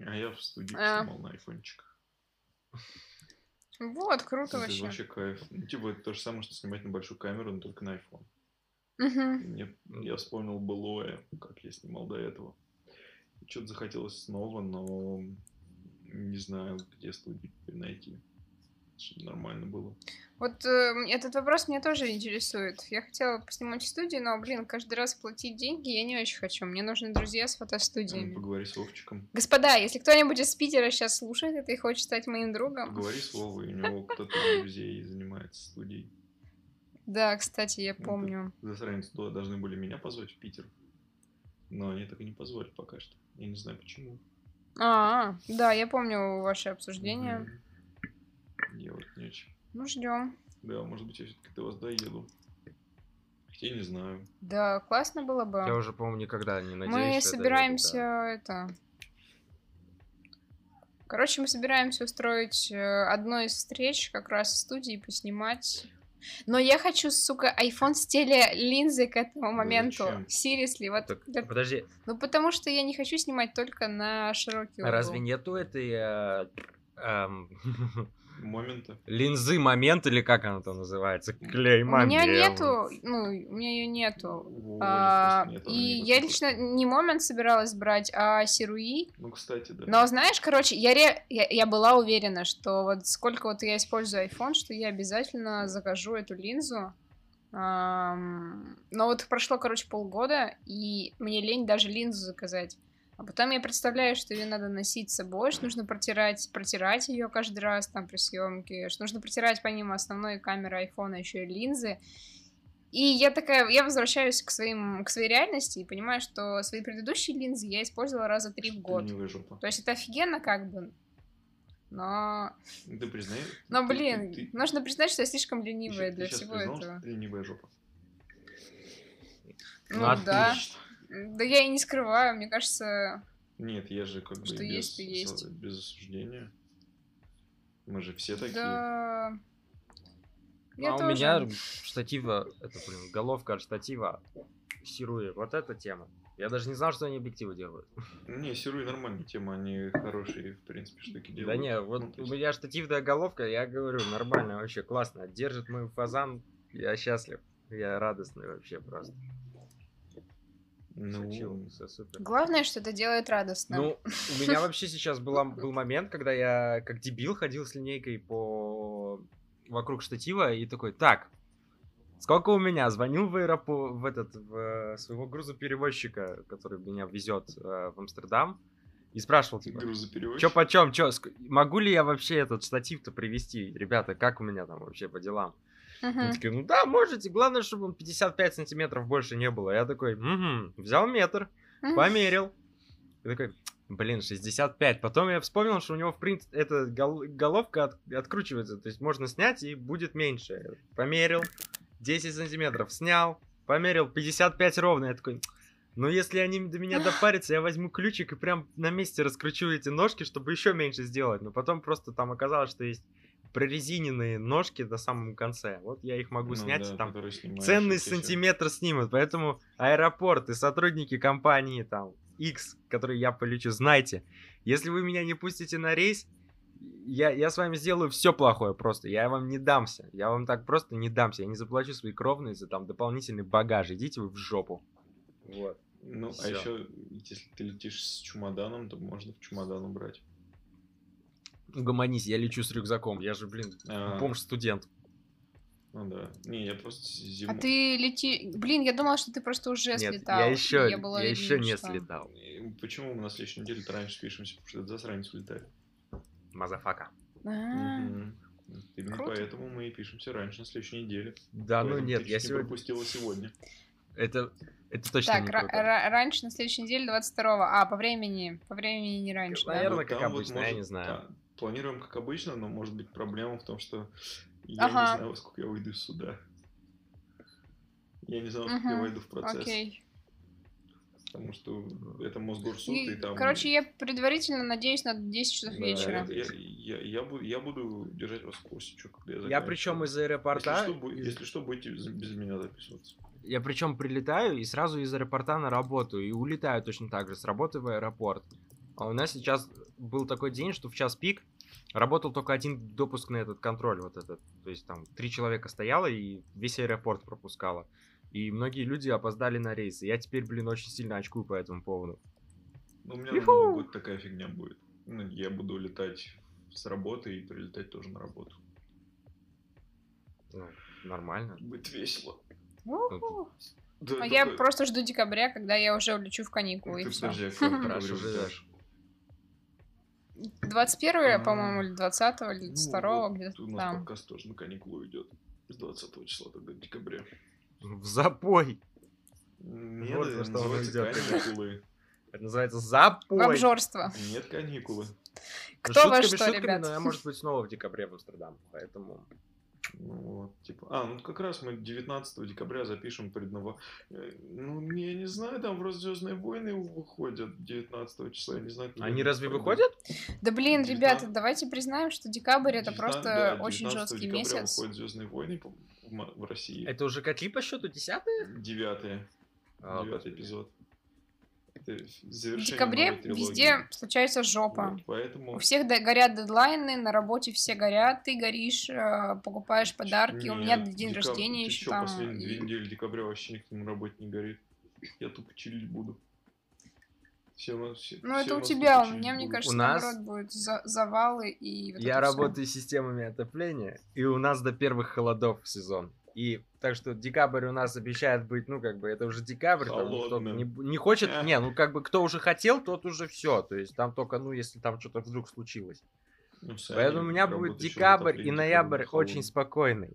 А я в студии А, снимал на айфончик. вот, круто Это вообще. вообще кайф. Ну, типа, это то же самое, что снимать на большую камеру, но только на iPhone. Мгм. Я вспомнил былое, как я снимал до этого. Что-то захотелось снова, но не знаю, где студию теперь найти, чтобы нормально было. Вот этот вопрос меня тоже интересует. Я хотела поснимать в студии, но, блин, каждый раз платить деньги я не очень хочу. Мне нужны друзья с фотостудиями. Поговори с Вовчиком. Господа, если кто-нибудь из Питера сейчас слушает это и хочет стать моим другом... Поговори с Вовой, у него кто-то из друзей занимается студией. Да, кстати, я Это помню. засранец туда должны были меня позвать в Питер, но они так и не позвали пока что. Я не знаю почему. Да, я помню ваше обсуждение. Я вот не очень. Ну, ждем. Да, может быть, я все-таки до вас доеду. Хотя я не знаю. Да, классно было бы. Я уже, по-моему, никогда не надеюсь, Мы что я собираемся доеду, это... Короче, мы собираемся устроить одну из встреч как раз в студии, поснимать. Но я хочу, сука, iPhone с телелинзой к этому моменту. зачем? Seriously, вот. Так, подожди, Ну, потому что я не хочу снимать только на широкий а угол. разве нету этой Момента. линзы момент, или как она там называется? Клей У меня момент. нету, ну, у меня ее нету. Просто нет, она И не я подходит. лично не момент собиралась брать, а Сируи. Ну, кстати, да. Но знаешь, короче, я была уверена, что вот сколько вот я использую iPhone, что я обязательно закажу эту линзу. Но вот прошло, короче, полгода, и мне лень даже линзу заказать. А потом я представляю, что ее надо носить с собой, что нужно протирать ее каждый раз там при съемке, что нужно протирать помимо основной камеры айфона еще и линзы. И я такая, я возвращаюсь к своей реальности и понимаю, что свои предыдущие линзы я использовала раза 3 в год. Ленивая жопа. То есть это офигенно как бы, но... Ты признай. Но, блин, нужно признать, что я слишком ленивая для сейчас всего признал, этого. что ты ленивая жопа. Ну Ну, да. отлично. Да я и не скрываю, мне кажется, Нет, я же как бы что есть, то есть. без осуждения. Мы же все такие. Да. Ну, Я а у тоже. меня штатива, это, блин, головка от штатива Сируи. Вот эта тема. Я даже не знал, что они объективы делают. Не, Сируи нормальная тема, они хорошие, в принципе, штуки Да делают. не, вот у меня штативная головка, я говорю, нормально вообще, классно. Держит мой фазан, я счастлив. Я радостный вообще просто. Ну, Все супер. Главное, что это делает радостно. Ну, у меня вообще сейчас был момент, когда я как дебил ходил с линейкой вокруг штатива и такой, так, сколько у меня? Звонил в аэропорт, в своего грузоперевозчика, который меня везет в Амстердам, и спрашивал, типа, грузоперевозчик. чё почем, могу ли я вообще этот штатив-то привезти? Ребята, как у меня там вообще по делам? Они такие, ну да, можете, главное, чтобы он 55 сантиметров больше не было. Я такой, взял метр, померил. И такой, блин, 65. Потом я вспомнил, что у него, в принципе, эта головка откручивается, то есть можно снять и будет меньше. Померил, 10 сантиметров снял, померил, 55 ровно. Я такой, ну если они до меня допарятся, я возьму ключик и прям на месте раскручу эти ножки, чтобы еще меньше сделать. Но потом просто там оказалось, что есть прорезиненные ножки на самом конце. Вот я их могу снять, да, и там снимаешь, ценный сантиметр снимут. Поэтому аэропорт и сотрудники компании там X, которые я полечу, знайте, если вы меня не пустите на рейс, я с вами сделаю все плохое просто. Я вам не дамся. Я вам так просто не дамся. Я не заплачу свои кровные за там дополнительный багаж. Идите вы в жопу. Вот. Ну, Всё. а еще, если ты летишь с чемоданом, то можно в чемодан убрать. Угомонись, я лечу с рюкзаком. Я же, блин, бомж-студент. Ну да. Не, я просто А ты лети... Блин, я думала, что ты просто уже Нет, слетал. я еще уверена, не что... слетал. Почему мы на следующей неделе раньше спишемся? Потому что этот засранец улетает. Мазафака. Именно Круто. поэтому мы и пишемся раньше на следующей неделе. Да, ну Поэтому нет, ты я чуть не сегодня... пропустила сегодня. Это точно Так, не круто. раньше, на следующей неделе, 22-го. А, по времени не раньше, да? Наверное, Вот как там вот обычно, я не знаю. да, планируем как обычно, но может быть проблема в том, что я Ага. не знаю, во сколько я выйду из суда. Я не знаю, во сколько я войду в процесс. Окей. Потому что это Мосгорсуд, и там... Короче, я предварительно надеюсь на 10 часов Да, вечера. я буду держать вас в курсе, что когда я Я заканчиваю. причем из аэропорта... Если что, будете без меня записываться. Я причем прилетаю и сразу из аэропорта на работу. И улетаю точно так же с работы в аэропорт. А у нас сейчас был такой день, что в час пик работал только один допуск на этот контроль, вот этот. То есть там 3 человека стояло и весь аэропорт пропускало. И многие люди опоздали на рейсы. Я теперь, очень сильно очкую по этому поводу. Ну, у меня на Новый год такая фигня будет. Ну, я буду летать с работы и прилетать тоже на работу. Ну, нормально. Будет весело. Да, а я просто жду декабря, когда я уже улечу в каникулы, и все. Подожди, а как хорошо живешь? 21-го, по-моему, или 20-го, или 22-го, где-то там. У нас подкаст тоже на каникулы уйдет. С 20 числа тогда декабря. В запой. Нет, вот это что он называется каникулы. Это называется запой. В обжорство. Нет, каникулы. Кто во что, ребят? Но я, может быть, снова в декабре в Амстердам, поэтому... Ну вот, типа... ну как раз мы 19 декабря запишем предново... Ну, я не знаю, там вроде «Звездные войны» выходят 19 числа, я не знаю... Они разве выходят? Да блин, 19... ребята, давайте признаем, что декабрь это просто очень жесткий месяц. 19 выходят «Звездные войны» в России. Это уже какие по счету? 10-е? 9-е. 9-й эпизод. В декабре везде случается жопа. Вот, поэтому... У всех горят дедлайны, на работе все горят, ты горишь, покупаешь подарки. Нет, у меня день рождения еще там. Последние 2 недели декабря вообще никто на работе не горит. Я тупо чилить буду. Это у тебя, у меня, мне кажется, наоборот, будут завалы и... Я работаю с системами отопления, и у нас до первых холодов сезон. И так что декабрь у нас обещает быть, это уже декабрь, там никто не хочет, кто уже хотел, тот уже все, то есть там только, если там что-то вдруг случилось. Поэтому у меня будет декабрь и ноябрь очень спокойный.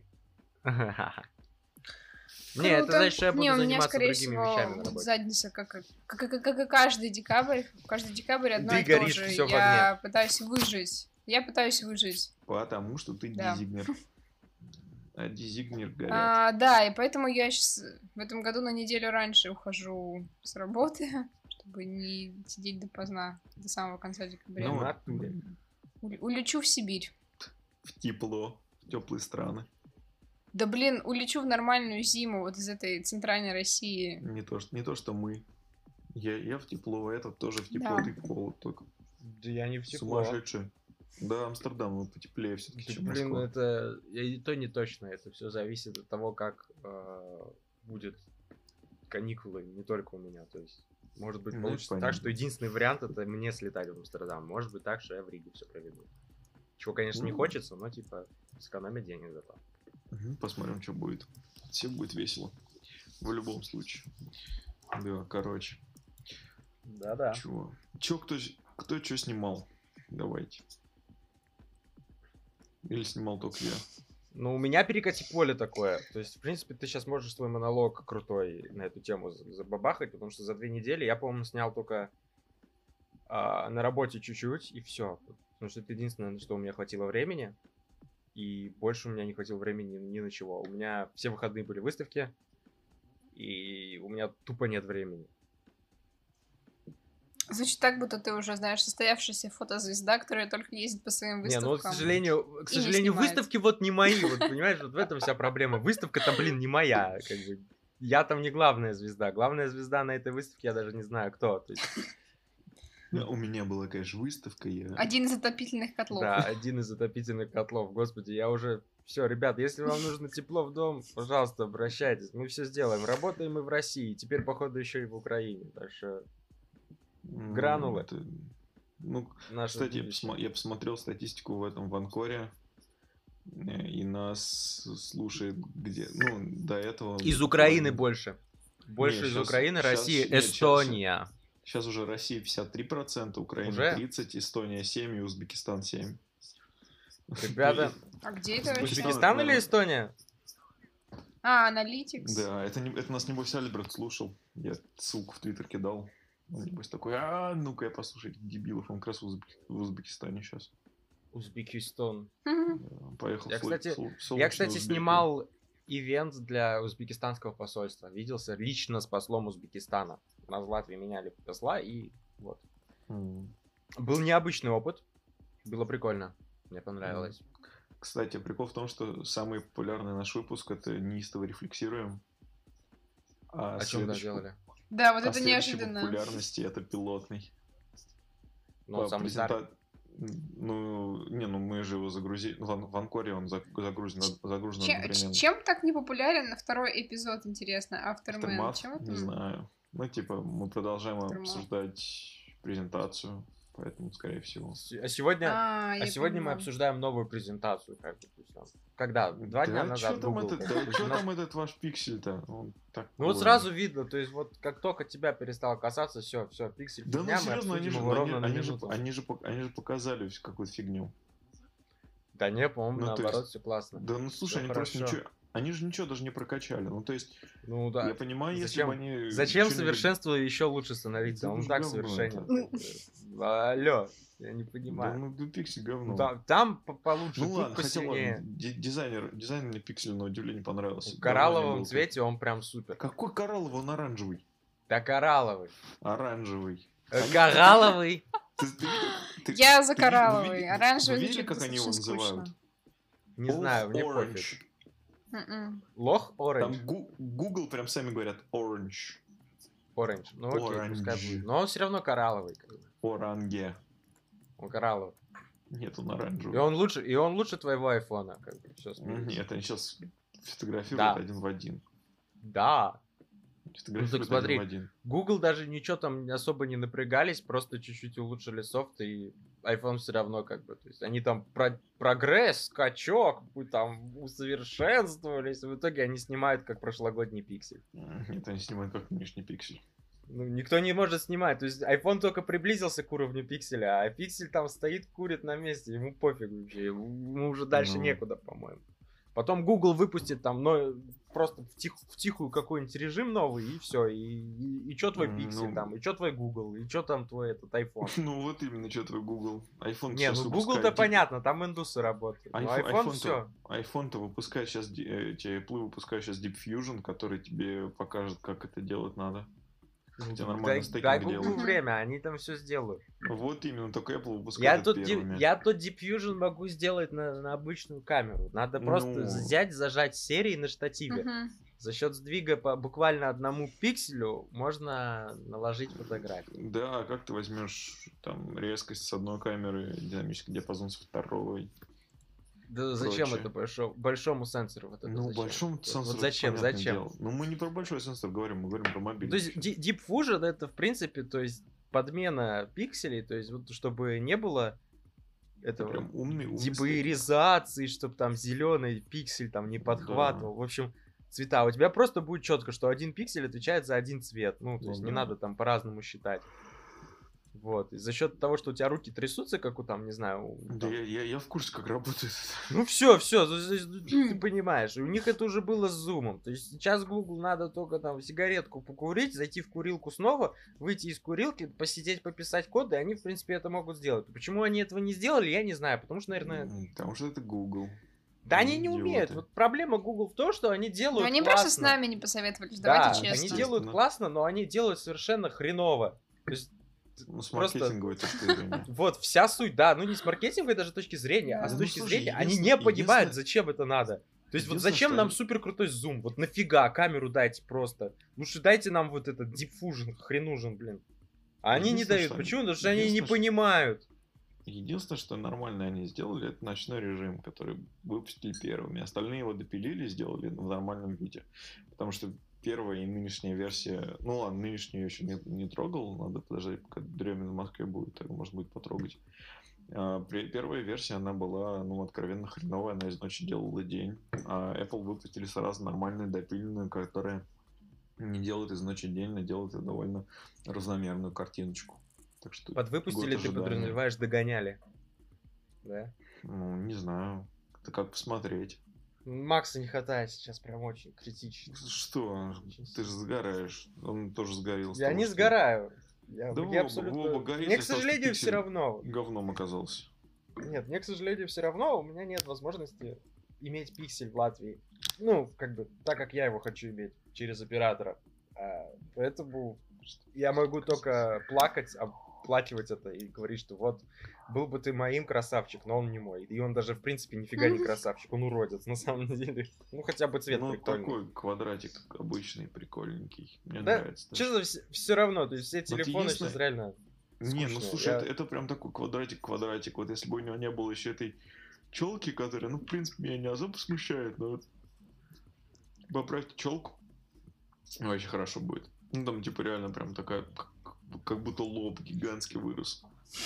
Не, это значит, что я буду заниматься другими вещами на работе. Задница, как и каждый декабрь. Каждый декабрь одно и то же. Я пытаюсь выжить. Потому что ты дизигнер. А дизигнер горят. Да, и поэтому я сейчас в этом году на неделю раньше ухожу с работы, чтобы не сидеть допоздна, до самого конца декабря. Улечу в Сибирь. В тепло, в теплые страны. Да блин, улечу в нормальную зиму вот из этой центральной России. Не то, что мы. Я в тепло, этот тоже в тепло, ты в холод только. Да я не в тепло. Сумасшедший. Да, Амстердам, потеплее все-таки, чем Москва. Москва. Это и то не точно. Это все зависит от того, как будет каникулы, не только у меня. То есть, может быть, получится так, что единственный вариант это мне слетать в Амстердам. Может быть так, что я в Риге все проведу. Чего, конечно, не хочется, но сэкономить денег зато. Посмотрим, что будет. Все будет весело. В любом случае. Да, короче. Да-да. Кто что снимал? Давайте. Или снимал только я? Ну, у меня перекати поле такое. То есть, в принципе, ты сейчас можешь свой монолог крутой на эту тему забабахать, потому что за 2 недели я, по-моему, снял только на работе чуть-чуть, и все. Потому что это единственное, на что у меня хватило времени. И больше у меня не хватило времени ни на чего. У меня все выходные были выставки, и у меня тупо нет времени. Звучит так, будто ты уже, знаешь, состоявшаяся фотозвезда, которая только ездит по своим выставкам. Не, к сожалению, выставки вот не мои, вот понимаешь, вот в этом вся проблема. Выставка-то, не моя, Я там не главная звезда. Главная звезда на этой выставке, я даже не знаю, кто. То есть... У меня была, конечно, выставка. Один из отопительных котлов. Да, один из отопительных котлов. Господи, я уже... Все, ребят, если вам нужно тепло в дом, пожалуйста, обращайтесь. Мы все сделаем. Работаем мы в России. Теперь, походу, еще и в Украине. Так что... Гранулы. Кстати, я посмотрел статистику в этом в Анкоре, и нас слушает где, до этого... Из Украины больше. Больше из Украины, Россия, Эстония. Сейчас уже Россия 53%, Украина уже? 30%, Эстония 7% и Узбекистан 7%. Ребята, а где это? Узбекистан или Эстония? Analytics. Да, это нас, небось, Альберт слушал. Я ссылку в Твиттер кидал. Он, небось, такой, ну-ка я послушаю этих дебилов. Он как раз в Узбекистане сейчас. Узбекистан. Поехал я, кстати, снимал ивент для узбекистанского посольства. Виделся лично с послом Узбекистана. Нас в Латвии меняли посла, и вот. Был необычный опыт. Было прикольно. Мне понравилось. Кстати, прикол в том, что самый популярный наш выпуск — это «Неистово рефлексируем». О чем мы делали? Да, вот это неожиданно. популярности — это «Пилотный». Но он самый старый. Ну, не, ну мы же его загрузили. В Анкоре он загружен одновременно. Чем так не популярен второй эпизод, интересно, Aftermath? Aftermath? Не знаю. Ну, типа, мы продолжаем обсуждать презентацию, поэтому, скорее всего. А сегодня мы обсуждаем новую презентацию, как бы, то есть, там, когда? 2 дня назад. Что там этот ваш пиксель-то? Ну вот сразу видно, то есть вот как только тебя перестал касаться, все, пиксель. Да ну серьезно, они же показали какую-то фигню. Да не, по-моему, наоборот, все классно. Да ну слушай, они просто ничего. Они же ничего даже не прокачали. Ну, то есть, ну, да. Я понимаю, если бы они... Зачем совершенство еще лучше становиться? Он так совершенен. Алло, я не понимаю. Да, ну, пиксель говно. Там получше, ну, ладно, хотя ладно, дизайн мне пиксель на удивление понравился. В коралловом цвете он прям супер. Какой коралловый? Он оранжевый. Да коралловый. Оранжевый. Коралловый. Я за коралловый. Оранжевый. Видели, как они его называют? Не знаю, мне пофиг. Лох оранж. Там Google прям сами говорят orange. Оранж. Ну окей, пускай будет. Но он все равно коралловый. Оранге. Он коралловый. Нет, он оранжевый. И он лучше твоего айфона, как бы. Нет, они сейчас фотографируют один в один. Да. Ну так смотри, Google даже ничего там особо не напрягались, просто чуть-чуть улучшили софт, и iPhone все равно как бы, то есть они там прогресс, скачок, там усовершенствовались, в итоге они снимают как прошлогодний пиксель. Нет, они снимают как нынешний пиксель. Ну, никто не может снимать, то есть iPhone только приблизился к уровню пикселя, а пиксель там стоит, курит на месте, ему пофигу вообще, ему уже дальше некуда, по-моему. Потом Google выпустит там, но просто в тихую какой-нибудь режим новый, и все. И чё твой пиксель там, и чё твой Google, и чё там твой этот iPhone. Ну вот именно, чё твой Google. iPhone не, ну Google-то понятно, там индусы работают. iPhone все. iPhone-то выпускает сейчас, Apple выпускает сейчас Deep Fusion, который тебе покажет, как это делать надо. Дай Google время, они там все сделают. Вот именно, только Apple выпускает первыми. Я тот Deep Fusion могу сделать на обычную камеру. Надо просто взять, зажать серии на штативе. За счет сдвига по буквально одному пикселю можно наложить фотографию. Да, как ты возьмешь там резкость с одной камеры, динамический диапазон с второй? Да зачем это большому сенсору? Вот это ну, зачем? Большому сенсору. Вот зачем? Дело. Ну, мы не про большой сенсор говорим, мы говорим про мобильный. То есть Deep Fusion это, в принципе, то есть подмена пикселей, то есть вот чтобы не было этого прям умный дебоеризации, чтобы там зеленый пиксель там не подхватывал. Да. В общем, цвета. У тебя просто будет четко, что один пиксель отвечает за один цвет. Ну, то есть не надо там по-разному считать. Вот. И за счет того, что у тебя руки трясутся, как у там, не знаю. Да, я в курсе, как работает. Ну все, ты понимаешь. И у них это уже было с зумом. То есть сейчас Google надо только там сигаретку покурить, зайти в курилку снова, выйти из курилки, посидеть, пописать код, и они, в принципе, это могут сделать. Почему они этого не сделали, я не знаю. Потому что, наверное... Потому что это Google. Да они не умеют. Вот проблема Google в том, что они делают но они классно. Просто с нами не посоветовались, давайте честно. Они делают классно, но они делают совершенно хреново. То есть ну, с маркетинговой точки зрения. Вот, вся суть, да, ну не с маркетинговой даже точки зрения, а с точки зрения, они не понимают, зачем это надо. То есть вот зачем нам супер крутой зум? Вот нафига камеру дайте просто? Лучше дайте нам вот этот Deep Fusion, хрен нужен, блин. А они не дают. Почему? Потому что они не понимают. Единственное, что нормально они сделали, это ночной режим, который выпустили первыми. Остальные его допилили, сделали в нормальном виде. Потому что первая и нынешняя версия... Ну ладно, нынешнюю я еще не трогал. Надо подождать, пока Дремин в Москве будет. Так можно будет потрогать. Первая версия, она была, ну, откровенно хреновая. Она из ночи делала день. А Apple выпустили сразу нормальную, допиленную, которая не делает из ночи день, а делает довольно разномерную картиночку. Так что под выпустили ты подразумеваешь догоняли? Да? Ну, не знаю. Это как посмотреть. Макса не хватает сейчас прям очень критично. Что? Ты же сгораешь. Он тоже сгорел. Я не сгораю. Я абсолютно... Мне, к сожалению, все равно. Говном оказался. Нет, мне, к сожалению, все равно. У меня нет возможности иметь пиксель в Латвии. Ну, как бы, так как я его хочу иметь через оператора. Поэтому я могу только плакать, оплакивать это и говорить, что вот, был бы ты моим, красавчик, но он не мой. И он даже, в принципе, нифига не красавчик, он уродец, на самом деле. Ну, хотя бы цвет прикольный. Такой квадратик обычный, прикольненький. Мне нравится. Честно, все равно, то есть все телефоны сейчас реально... Не, ну скучные. слушай, это прям такой квадратик. Вот если бы у него не было еще этой челки, которая, ну, в принципе, меня не особо смущает, но вот поправьте челку, вообще хорошо будет. Ну, там, типа, реально прям такая, как будто лоб гигантский вырос.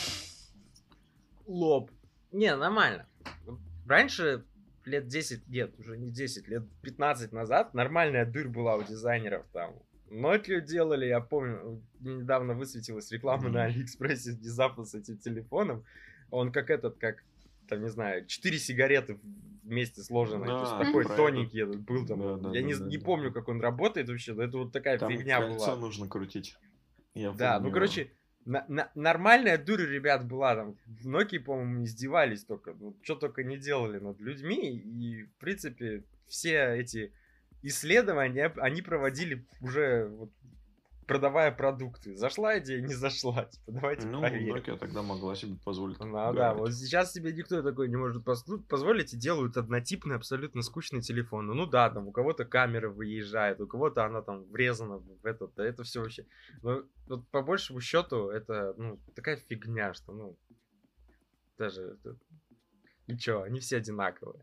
Лоб. Не, нормально. Раньше, лет 10, нет, уже не 10, лет 15 назад нормальная дырь была у дизайнеров там. Nokia делали, я помню, недавно высветилась реклама на Алиэкспрессе внезапно с этим телефоном. Он как там, не знаю, 4 сигареты вместе сложенные. Да, то есть такой про тоненький этот был там. Да, Я не помню, как он работает вообще, но это вот такая там фигня кольцо была. нужно крутить. Да, ну, короче, нормальная дурь, ребят, была там. В Nokia, по-моему, издевались только. Ну, что только не делали над людьми. И, в принципе, все эти исследования они проводили уже вот, продавая продукты. Зашла идея, не зашла. Типа, давайте проверим. Nokia тогда могла себе позволить. Да, вот сейчас себе никто такой не может позволить и делают однотипный, абсолютно скучный телефон. Ну да, там у кого-то камера выезжает, у кого-то она там врезана в этот, да это все вообще. Но вот по большему счету это, ну, такая фигня, что, ну, даже, и чё, они все одинаковые.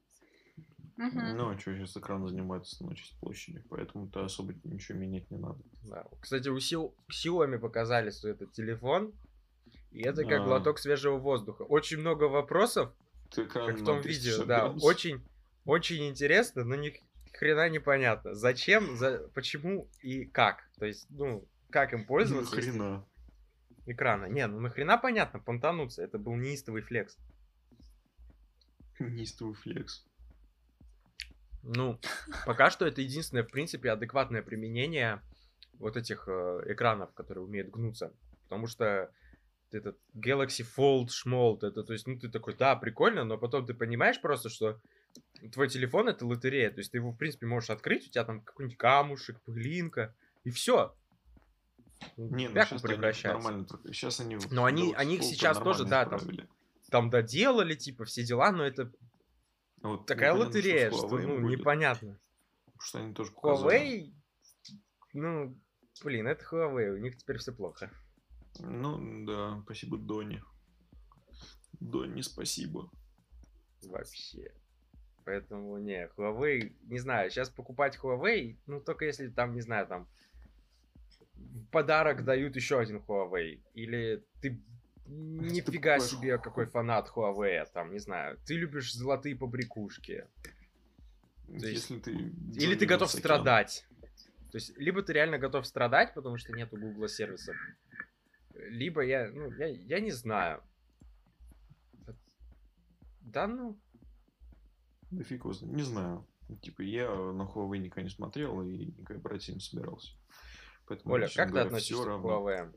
Ну, а что, сейчас экран занимает основную часть площади, поэтому-то особо ничего менять не надо. Да. Кстати, у Xiaomi показали, что это телефон, и это как глоток свежего воздуха. Очень много вопросов, как в том видео, да, очень интересно, но ни хрена непонятно. Зачем, почему и как. То есть, ну, как им пользоваться. Нахрена. Экрана. Не, ну нахрена понятно, понтануться. Это был неистовый флекс. Неистовый флекс. Ну, пока что это единственное, в принципе, адекватное применение вот этих экранов, которые умеют гнуться. Потому что этот Galaxy Fold, Schmold, это, то есть, ну, ты такой, да, прикольно, но потом ты понимаешь просто, что твой телефон это лотерея. То есть ты его, в принципе, можешь открыть, у тебя там какой-нибудь камушек, пылинка, и все. Не, ну сейчас превращается. Нормально, сейчас они... Но они их сейчас тоже, да, там доделали, типа, все дела, но это вот такая лотерея, что, ну, будет. Непонятно. Что они тоже Huawei, ну, блин, это Huawei, у них теперь все плохо. Ну, да, спасибо Доне. Доне спасибо. Вообще. Поэтому, не, Huawei, не знаю, сейчас покупать Huawei, ну, только если там, не знаю, там, в подарок дают еще один Huawei, или ты нифига себе какой фанат Huawei, там, не знаю, ты любишь золотые побрякушки. Если ты... Или ты готов страдать. То есть, либо ты реально готов страдать, потому что нету Google сервисов, либо я не знаю. Да ну... Да фиг его знает. Не знаю. Типа, я на Huawei никогда не смотрел и никогда брать не собирался. Поэтому, Оля, как ты относишься к Huawei?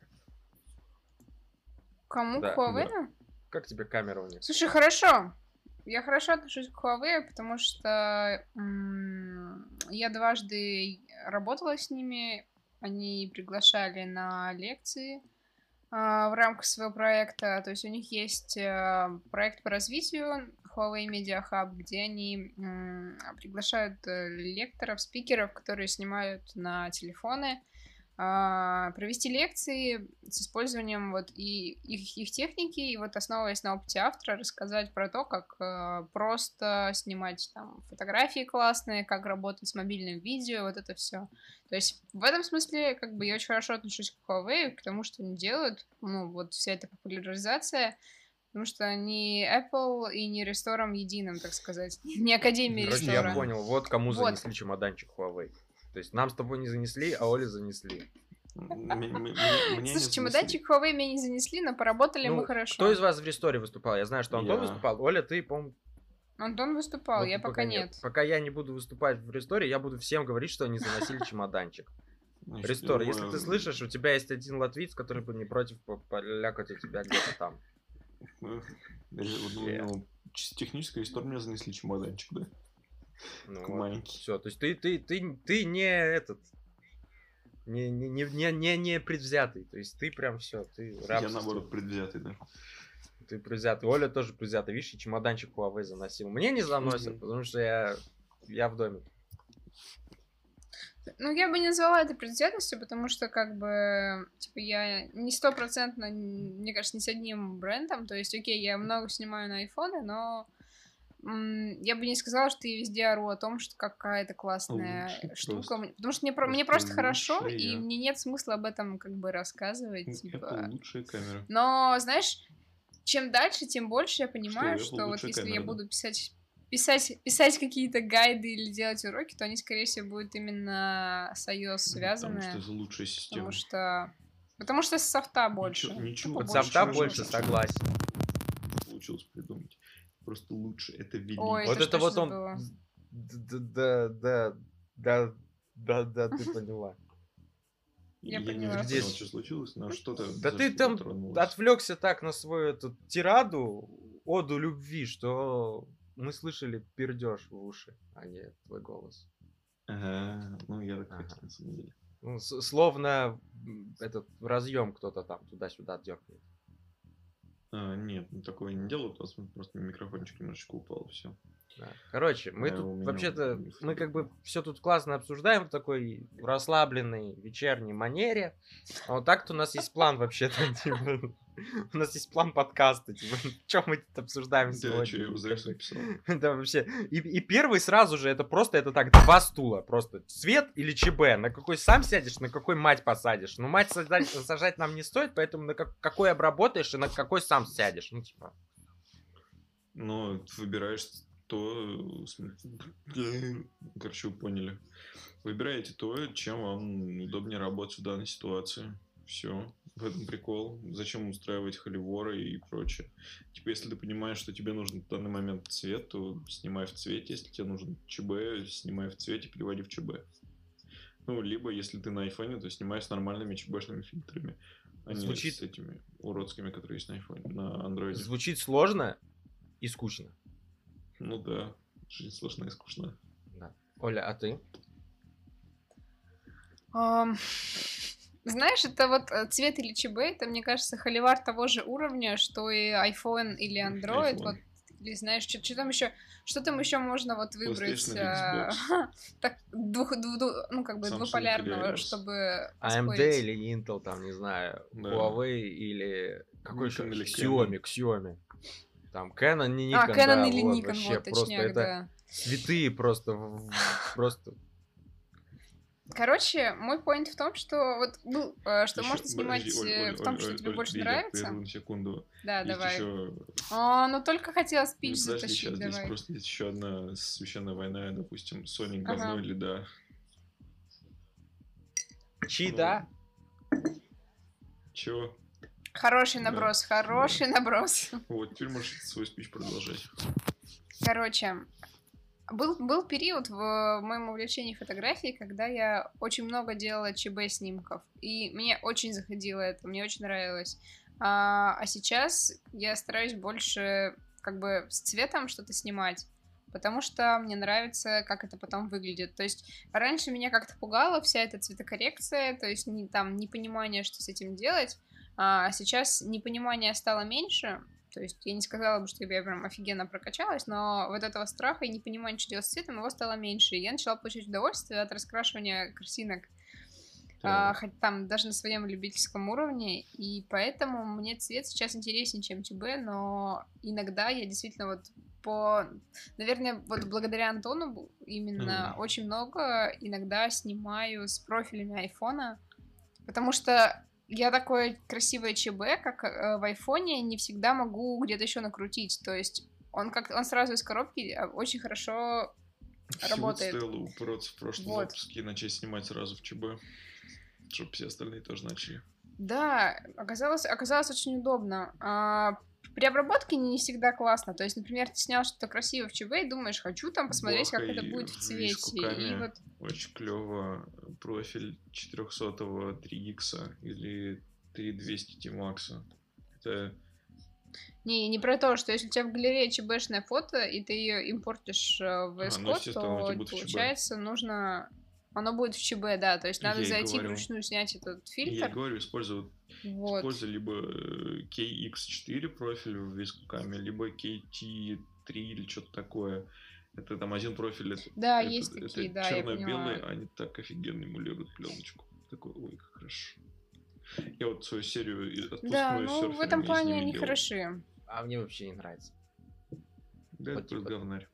Кому? К Huawei? Да. Как тебе камера у них? Слушай, хорошо. Я хорошо отношусь к Huawei, потому что я дважды работала с ними. Они приглашали на лекции в рамках своего проекта. То есть у них есть проект по развитию Huawei Media Hub, где они приглашают лекторов, спикеров, которые снимают на телефоны, провести лекции с использованием вот и их техники, и вот основываясь на опыте автора, рассказать про то, как просто снимать там фотографии классные, как работать с мобильным видео, вот это все. То есть в этом смысле как бы я очень хорошо отношусь к Huawei, к тому, что они делают, ну вот вся эта популяризация, потому что не Apple и не Рестором единым, так сказать, не Академия Рестора. Я понял, вот кому занесли чемоданчик Huawei. То есть нам с тобой не занесли, а Оле занесли. Слушай, чемоданчик Huawei мне не занесли, но поработали мы хорошо. Кто из вас в Ресторе выступал? Я знаю, что Антон выступал. Оля, ты, по-моему... Антон выступал, я пока нет. Пока я не буду выступать в Ресторе, я буду всем говорить, что они заносили чемоданчик. Рестор, если ты слышишь, у тебя есть один латвиец, который бы не против полякать у тебя где-то там. Техническая история мне занесли чемоданчик, да? Маленький. Все, то есть ты не этот... Не предвзятый. То есть ты прям все, ты раб. Я наоборот предвзятый, да. Ты предвзятый. Оля тоже предвзятый. Видишь, чемоданчик Huawei заносил. Мне не заносят, потому что я в доме. Ну, я бы не назвала это предвзятостью, потому что, как бы, типа, я не стопроцентно, мне кажется, не с одним брендом. То есть, окей, я много снимаю на айфоны, но я бы не сказала, что я везде ору о том, что какая-то классная Лучший штука. просто. Потому что мне просто хорошо, и мне нет смысла об этом, как бы, рассказывать, Apple типа. лучшая камера. Но, знаешь, чем дальше, тем больше я Что, понимаю, Apple что вот лучшая если я камера, да? буду писать какие-то гайды или делать уроки, то они, скорее всего, будут именно с iOS Потому что связаны. это лучшая система. Потому что с софта больше. Ничего, От Тупо софта больше больше, чего-то. согласен. Получилось придумать. Просто лучше, это Ой, величие. Вот это это что вот же он... было? Да, ты поняла. Я Я поняла. не понял, что случилось, но что-то Да за ты что-то там тронулось. отвлекся так на свою эту тираду, оду любви, что мы слышали пердеж в уши, а не твой голос. Ага, ну я так Ага. хотел, на самом деле. Ну, словно этот разъем кто-то там туда-сюда дернет. Нет, ну такое не делаю, просто микрофончик немножечко упал, все. Да. Короче, мы у тут меня вообще-то, не мы как бы все тут классно обсуждаем в такой расслабленной вечерней манере. А вот так-то у нас есть план вообще-то. Типа, у нас есть план подкаста. Типа, что мы тут обсуждаем Да, сегодня? что я его зря написал. Да, вообще. И первый сразу же, это просто, это так, два стула. Просто цвет или ЧБ. На какой сам сядешь, на какой мать посадишь. Ну, мать сажать нам не стоит, поэтому на какой обработаешь и на какой сам сядешь. Ну, типа. Но выбираешь то... Короче, вы поняли. Выбираете то, чем вам удобнее работать в данной ситуации. Все. В этом прикол. Зачем устраивать холиворы и прочее. Типа, если ты понимаешь, что тебе нужен в данный момент цвет, то снимай в цвете. Если тебе нужен ЧБ, снимай в цвете, переводи в ЧБ. Ну, либо, если ты на айфоне, то снимай с нормальными ЧБшными фильтрами. А не с этими уродскими, которые есть на айфоне, на андроиде. Звучит сложно и скучно. Ну да, жизнь сложная и скучная. Да. Оля, а ты? Знаешь, это вот цвет или ЧБ, это, мне кажется, холивар того же уровня, что и iPhone или Android. Вот, или знаешь, что там еще можно вот выбрать так, двуполярного, чтобы AMD поспорить. или Intel, там, не знаю, Huawei или какой еще? Xiaomi. Xiaomi. Там Canon, не Nikon, Canon да, или вот, Nikon, вообще вот, просто точняк, это да. святые просто. Короче, мой поинт в том, что вот что еще, можно снимать в том, что тебе больше нравится. На секунду. Да, есть давай. Еще... Ну только хотела спич затащить, сейчас давай. Здесь просто есть еще одна священная война, допустим, Sony говно или да. Чи, да? Чего? Хороший наброс, хороший наброс. Вот, теперь можешь свой спич продолжать. Короче, был период в моем увлечении фотографией, когда я очень много делала ЧБ-снимков. И мне очень заходило это, мне очень нравилось. А сейчас я стараюсь больше как бы с цветом что-то снимать, потому что мне нравится, как это потом выглядит. То есть раньше меня как-то пугала вся эта цветокоррекция, то есть непонимание, что с этим делать. А сейчас непонимания стало меньше. То есть я не сказала бы, что я прям офигенно прокачалась, но вот этого страха и непонимания, что делать с цветом, его стало меньше. И я начала получать удовольствие от раскрашивания картинок, хоть там даже на своем любительском уровне. И поэтому мне цвет сейчас интереснее, чем ЧБ, но иногда я действительно наверное, вот благодаря Антону именно очень много иногда снимаю с профилями айфона, потому что я такое красивое ЧБ, как в айфоне, не всегда могу где-то еще накрутить. То есть он сразу из коробки очень хорошо работает. Стоило упороться в прошлом выпуске и начать снимать сразу в ЧБ, чтобы все остальные тоже начали. Да, оказалось очень удобно. При обработке не всегда классно. То есть, например, ты снял что-то красивое в ЧБ и думаешь, хочу там посмотреть, как это будет в цвете. И вот... Очень клево. Профиль 400-го 3X или 3200 T-Max. Это... Не про то, что если у тебя в галерее ЧБшное фото, и ты ее импортишь в VS Code, то, получается, нужно... Оно будет в ЧБ, да, то есть надо зайти вручную снять этот фильтр. Я говорю, используй либо KX4 профиль в VS Code, либо KT3 или что-то такое. Это там один профиль, Да, есть такие, да, я черно-белый, понимаю. они так офигенно эмулируют пленочку. Такой, ой, как хорошо. Я вот свою серию Да, отпускную с ну в этом серферами и с плане ними они делал. хороши. А мне вообще не нравится. Да, Вот это просто типа говнарь.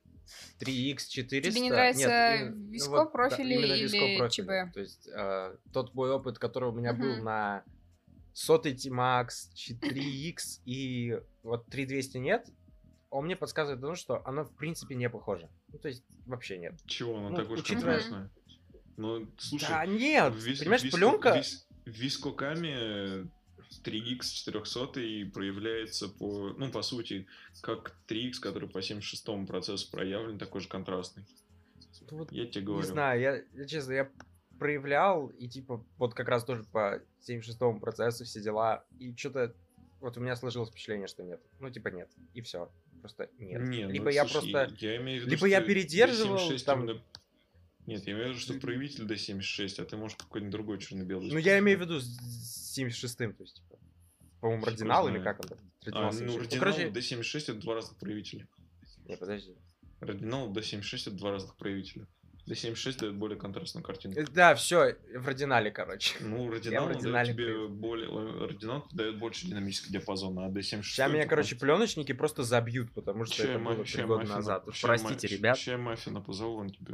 3x400. Тебе не Нет, нравится ну Виско вот, да, профили именно Виско или профили. ЧБ? То есть тот мой опыт, который у меня был Мгм. на 100 T-Max, 4x и вот 3200 нет, он мне подсказывает, ну, что оно в принципе не похоже. Ну, то есть вообще нет. Чего, она Ну, такое же учитывая... комфортное? Ну, слушай, Да нет, понимаешь, пленка... в Вискокаме 3x 400 проявляется по, ну, по сути, как 3x, который по 76-му процессу проявлен, такой же контрастный. Ну, вот, Я тебе не говорю. знаю, я честно, я проявлял, и типа, вот как раз тоже по 76-му процессу все дела, и что-то, вот у меня сложилось впечатление, что нет. Ну, типа, нет, и все. Просто нет. Не, ну, Либо я слушай, просто... я имею в виду, Либо что я передерживал, D76 там... именно... Нет, я имею в виду, что проявитель D76, а ты можешь какой-нибудь другой черно-белый Ну, я имею в виду с 76-м, то есть, типа, по-моему, Фиг Радинал его или знает. как он там? Радинал Ну, 76. Радинал короче... D76 это два разных проявителя. Не, подожди. Радинал D76 это два разных проявителя. D76 дает более контрастную картинку. Да, все, в Радинале, короче. Ну, Я в Радинал дает Радинале тебе проявил. более... Радинал дает больше динамический диапазон, а D76... Сейчас меня, короче, пленочники просто забьют, потому что это было 3 года назад. Уж простите, ребят. Ща Маффина позову, он тебе...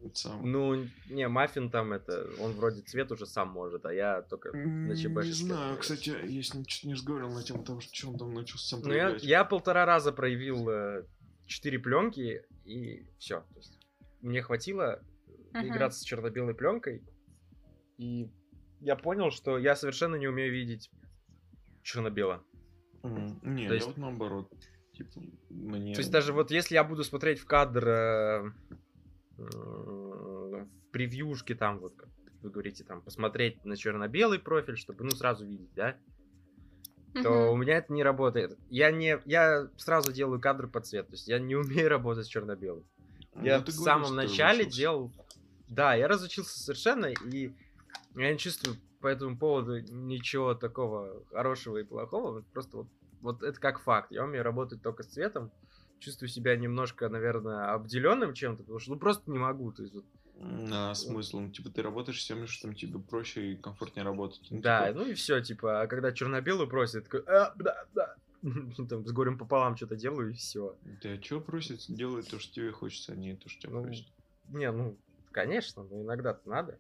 Ну, не, Маффин там это... Он вроде цвет уже сам может, а я только на ЧБ. Не знаю, кстати, я с ним чуть не разговаривал на тему того, что он там начал сам Ну, проявлять. я 1,5 раза проявил 4 пленки, и все. Мне хватило играться с черно-белой пленкой, и я понял, что я совершенно не умею видеть черно-бело. Не, то есть... я вот наоборот. Типа, мне... То есть даже вот если я буду смотреть в кадр в превьюшке, там вот, как вы говорите, там посмотреть на черно-белый профиль, чтобы, ну, сразу видеть, да, то у меня это не работает. Я сразу делаю кадры под цвет, то есть я не умею работать с черно-белым. Я в самом начале делал... Да, я разучился совершенно, и я не чувствую по этому поводу ничего такого хорошего и плохого. Просто вот это как факт. Я умею работать только с цветом. Чувствую себя немножко, наверное, обделенным чем-то, потому что ну просто не могу. То есть, вот... А смысл? Ну, типа, ты работаешь с тем, что там тебе проще и комфортнее работать. Ну, да, типа... ну и все, типа, а когда черно-белый просит, такой, там с горем пополам что-то делаю, и все. Да, что просит? Делай то, что тебе хочется, а не то, что тебя просит. Не, ну, конечно, но иногда-то надо.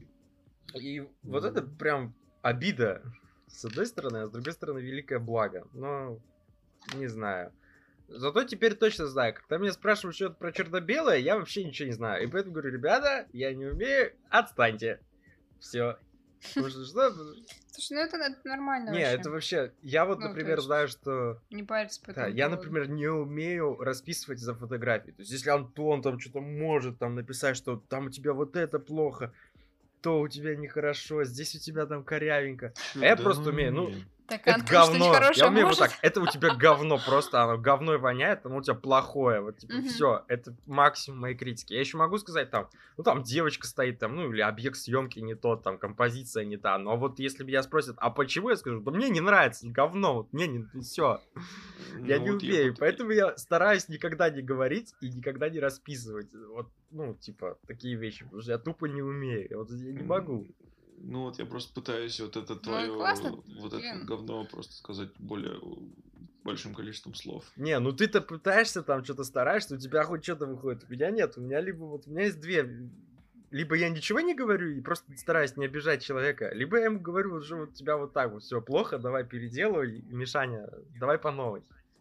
И вот это прям обида, с одной стороны, а с другой стороны, великое благо. Но, не знаю. Зато теперь точно знаю. Когда меня спрашивают что-то про черно-белое, я вообще ничего не знаю. И поэтому говорю, ребята, я не умею, отстаньте. Все. Слушай, ну это нормально. Не, это вообще... Я вот, например, знаю, что... Не париться по этому я, например, не умею расписывать за фотографии. То есть, если Антон там что-то может там написать, что там у тебя вот это плохо, то у тебя нехорошо, здесь у тебя там корявенько. А я просто умею, ну... Так, это говно. Я умею может? вот так. Это у тебя говно просто, оно говной воняет, оно у тебя плохое. Вот типа все, это максимум моей критики. Я еще могу сказать там, ну там девочка стоит там, ну или объект съемки не тот, там композиция не та. Но вот если меня спросят, а почему, я скажу, да мне не нравится, говно, вот мне не, все. Я не умею, поэтому я стараюсь никогда не говорить и никогда не расписывать. Вот, ну типа такие вещи, потому что я тупо не умею, вот я не могу. Ну вот я просто пытаюсь вот это твое, вот это говно просто сказать более большим количеством слов. Не, ну ты-то пытаешься там что-то стараешься, у тебя хоть что-то выходит, у меня нет, у меня либо вот, у меня есть две, либо я ничего не говорю и просто стараюсь не обижать человека, либо я ему говорю, что вот у тебя вот так вот все плохо, давай переделывай, Мишаня, давай по новой.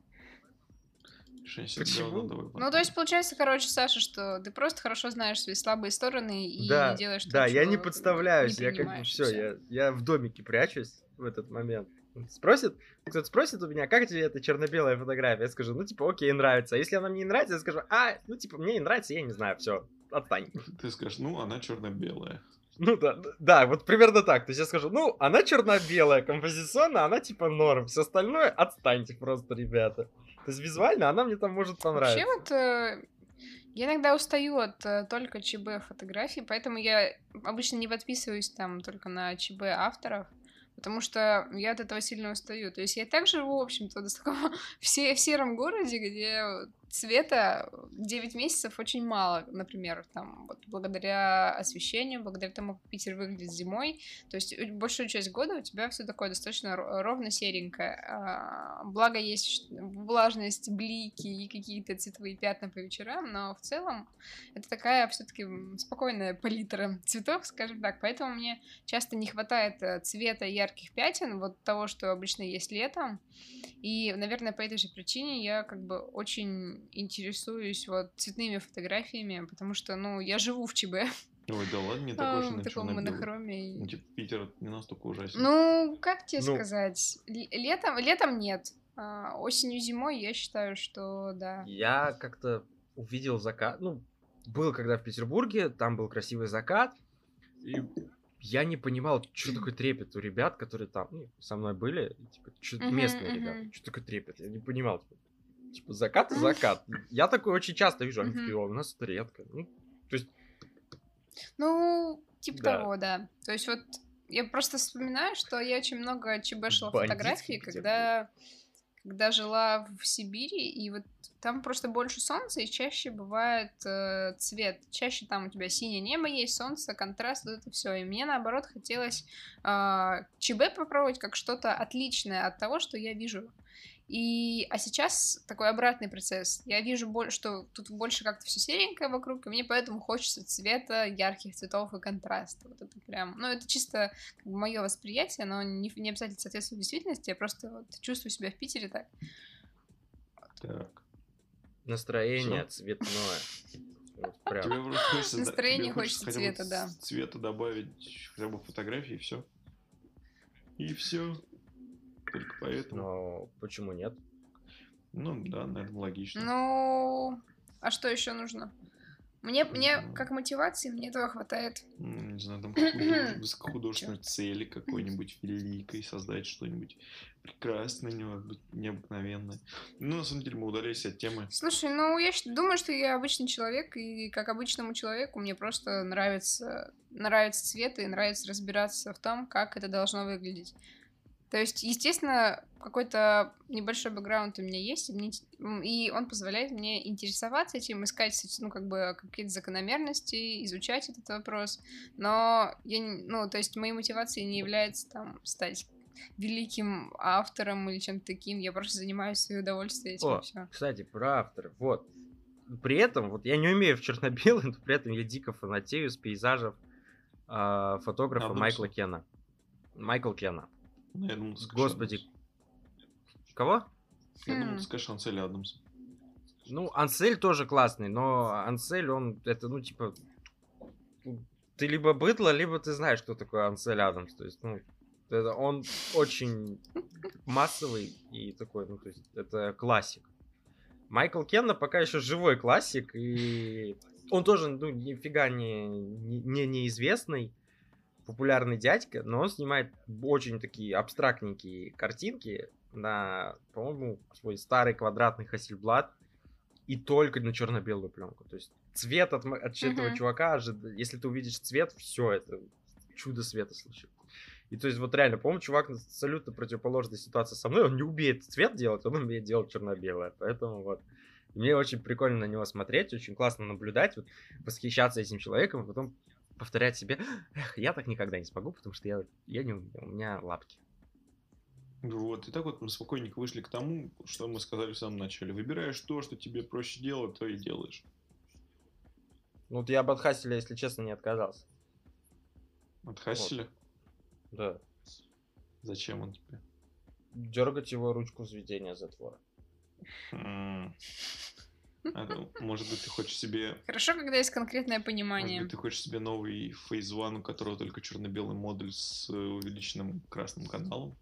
Почему? Ну, то есть, получается, короче, Саша, что ты просто хорошо знаешь свои слабые стороны и не делаешь то, да, я не подставляюсь, я как бы все, я в домике прячусь в этот момент. Кто-то спросит у меня, как тебе эта черно-белая фотография? Я скажу, ну, типа, окей, нравится. А если она мне не нравится, я скажу, ну, типа, мне не нравится, я не знаю, все, отстань. Ты скажешь, ну, она черно-белая. Ну да, вот примерно так. То есть я скажу, ну, она черно-белая, композиционно, она типа норм. Все остальное отстаньте просто, ребята. То есть визуально она мне там может понравиться. Вообще вот я иногда устаю от только ЧБ фотографий, поэтому я обычно не подписываюсь там только на ЧБ авторов, потому что я от этого сильно устаю. То есть я так живу, в общем-то, в сером городе, где цвета 9 месяцев очень мало, например, там, вот благодаря освещению, благодаря тому, как Питер выглядит зимой, то есть большую часть года у тебя все такое достаточно ровно серенькое, благо есть влажность, блики и какие-то цветовые пятна по вечерам, но в целом это такая все-таки спокойная палитра цветов, скажем так, поэтому мне часто не хватает цвета ярких пятен, вот того, что обычно есть летом, и, наверное, по этой же причине я как бы очень интересуюсь вот цветными фотографиями, потому что, ну, я живу в ЧБ. Ой, да ладно, не такой же В на таком черно-белый. монохроме. Ну, типа, Питер не настолько ужасен. Ну, как тебе Ну. сказать? Летом нет. Осенью, зимой я считаю, что да. Я как-то увидел закат. Ну, был когда в Петербурге, там был красивый закат. И я не понимал, что такое трепет у ребят, которые там со мной были. Типа, местные ребята. Что такое трепет? Я не понимал. Типа, закат и закат. Я такой очень часто вижу. Они такие, у нас это редко. Ну, то есть... Ну, типа того, да. То есть вот я просто вспоминаю, что я очень много чебешила фотографий, когда жила в Сибири, и вот там просто больше солнца, и чаще бывает цвет. Чаще там у тебя синее небо есть, солнце, контраст, вот это все. И мне, наоборот, хотелось ЧБ попробовать как что-то отличное от того, что я вижу. А сейчас такой обратный процесс. Я вижу, что тут больше как-то все серенькое вокруг, и мне поэтому хочется цвета, ярких цветов и контраста. Вот это прям... Ну, это чисто как бы мое восприятие, но не обязательно соответствует действительности, я просто вот чувствую себя в Питере так. Так. Настроение цветное. Вот прям. Тебе просто хочется, настроение хочется цвета, да. Цвета добавить хотя бы фотографии, и все. И все. Только поэтому. Но почему нет? Ну да, наверное, логично. Ну, а что еще нужно? Мне как мотивации, мне этого хватает. Не знаю, там высокохудожественной цели какой-нибудь великой, создать что-нибудь прекрасное, необыкновенное. Ну, на самом деле, мы удалились от темы. Слушай, ну, я думаю, что я обычный человек, и как обычному человеку мне просто нравится цвет, и нравится разбираться в том, как это должно выглядеть. То есть, естественно, какой-то небольшой бэкграунд у меня есть, и он позволяет мне интересоваться этим, искать, ну, как бы, какие-то закономерности, изучать этот вопрос, но то есть, моей мотивацией не является, там, стать великим автором или чем-то таким, я просто занимаюсь в свое удовольствие этим, и всё. Кстати, про автора, вот. При этом, вот я не умею в черно-белом, но при этом я дико фанатею с пейзажев фотографа Майкла Кена. Майкл Кена. Ну, я думал, Господи. Кого? Я думал, ты скажешь Ансель Адамс. Ну, Ансель тоже классный, но Ансель, он, это, ну, типа, ты либо быдло, либо ты знаешь, кто такой Ансель Адамс. То есть, ну, он очень массовый и такой, ну, то есть, это классик. Майкл Кенна пока еще живой классик, и он тоже, ну, нифига не неизвестный, популярный дядька, но он снимает очень такие абстрактненькие картинки на, по-моему, свой старый квадратный Hasselblad и только на черно-белую пленку. То есть цвет от этого чувака, если ты увидишь цвет, все, это чудо света случилось. И то есть вот реально, по-моему, чувак абсолютно противоположной ситуации со мной, он не умеет цвет делать, он умеет делать черно-белое, поэтому вот. Мне очень прикольно на него смотреть, очень классно наблюдать, вот, восхищаться этим человеком, а потом повторять себе, я так никогда не смогу, потому что я не умею, у меня лапки. Вот, и так вот мы спокойненько вышли к тому, что мы сказали в самом начале. Выбираешь то, что тебе проще делать, то и делаешь. Ну вот я бы от Хасселя, если честно, не отказался. От Хасселя? Вот. Да. Зачем он тебе? Дергать его ручку взведения затвора. Может быть, ты хочешь себе... Хорошо, когда есть конкретное понимание. Может быть, ты хочешь себе новый Phase One, у которого только черно-белый модуль с увеличенным красным каналом?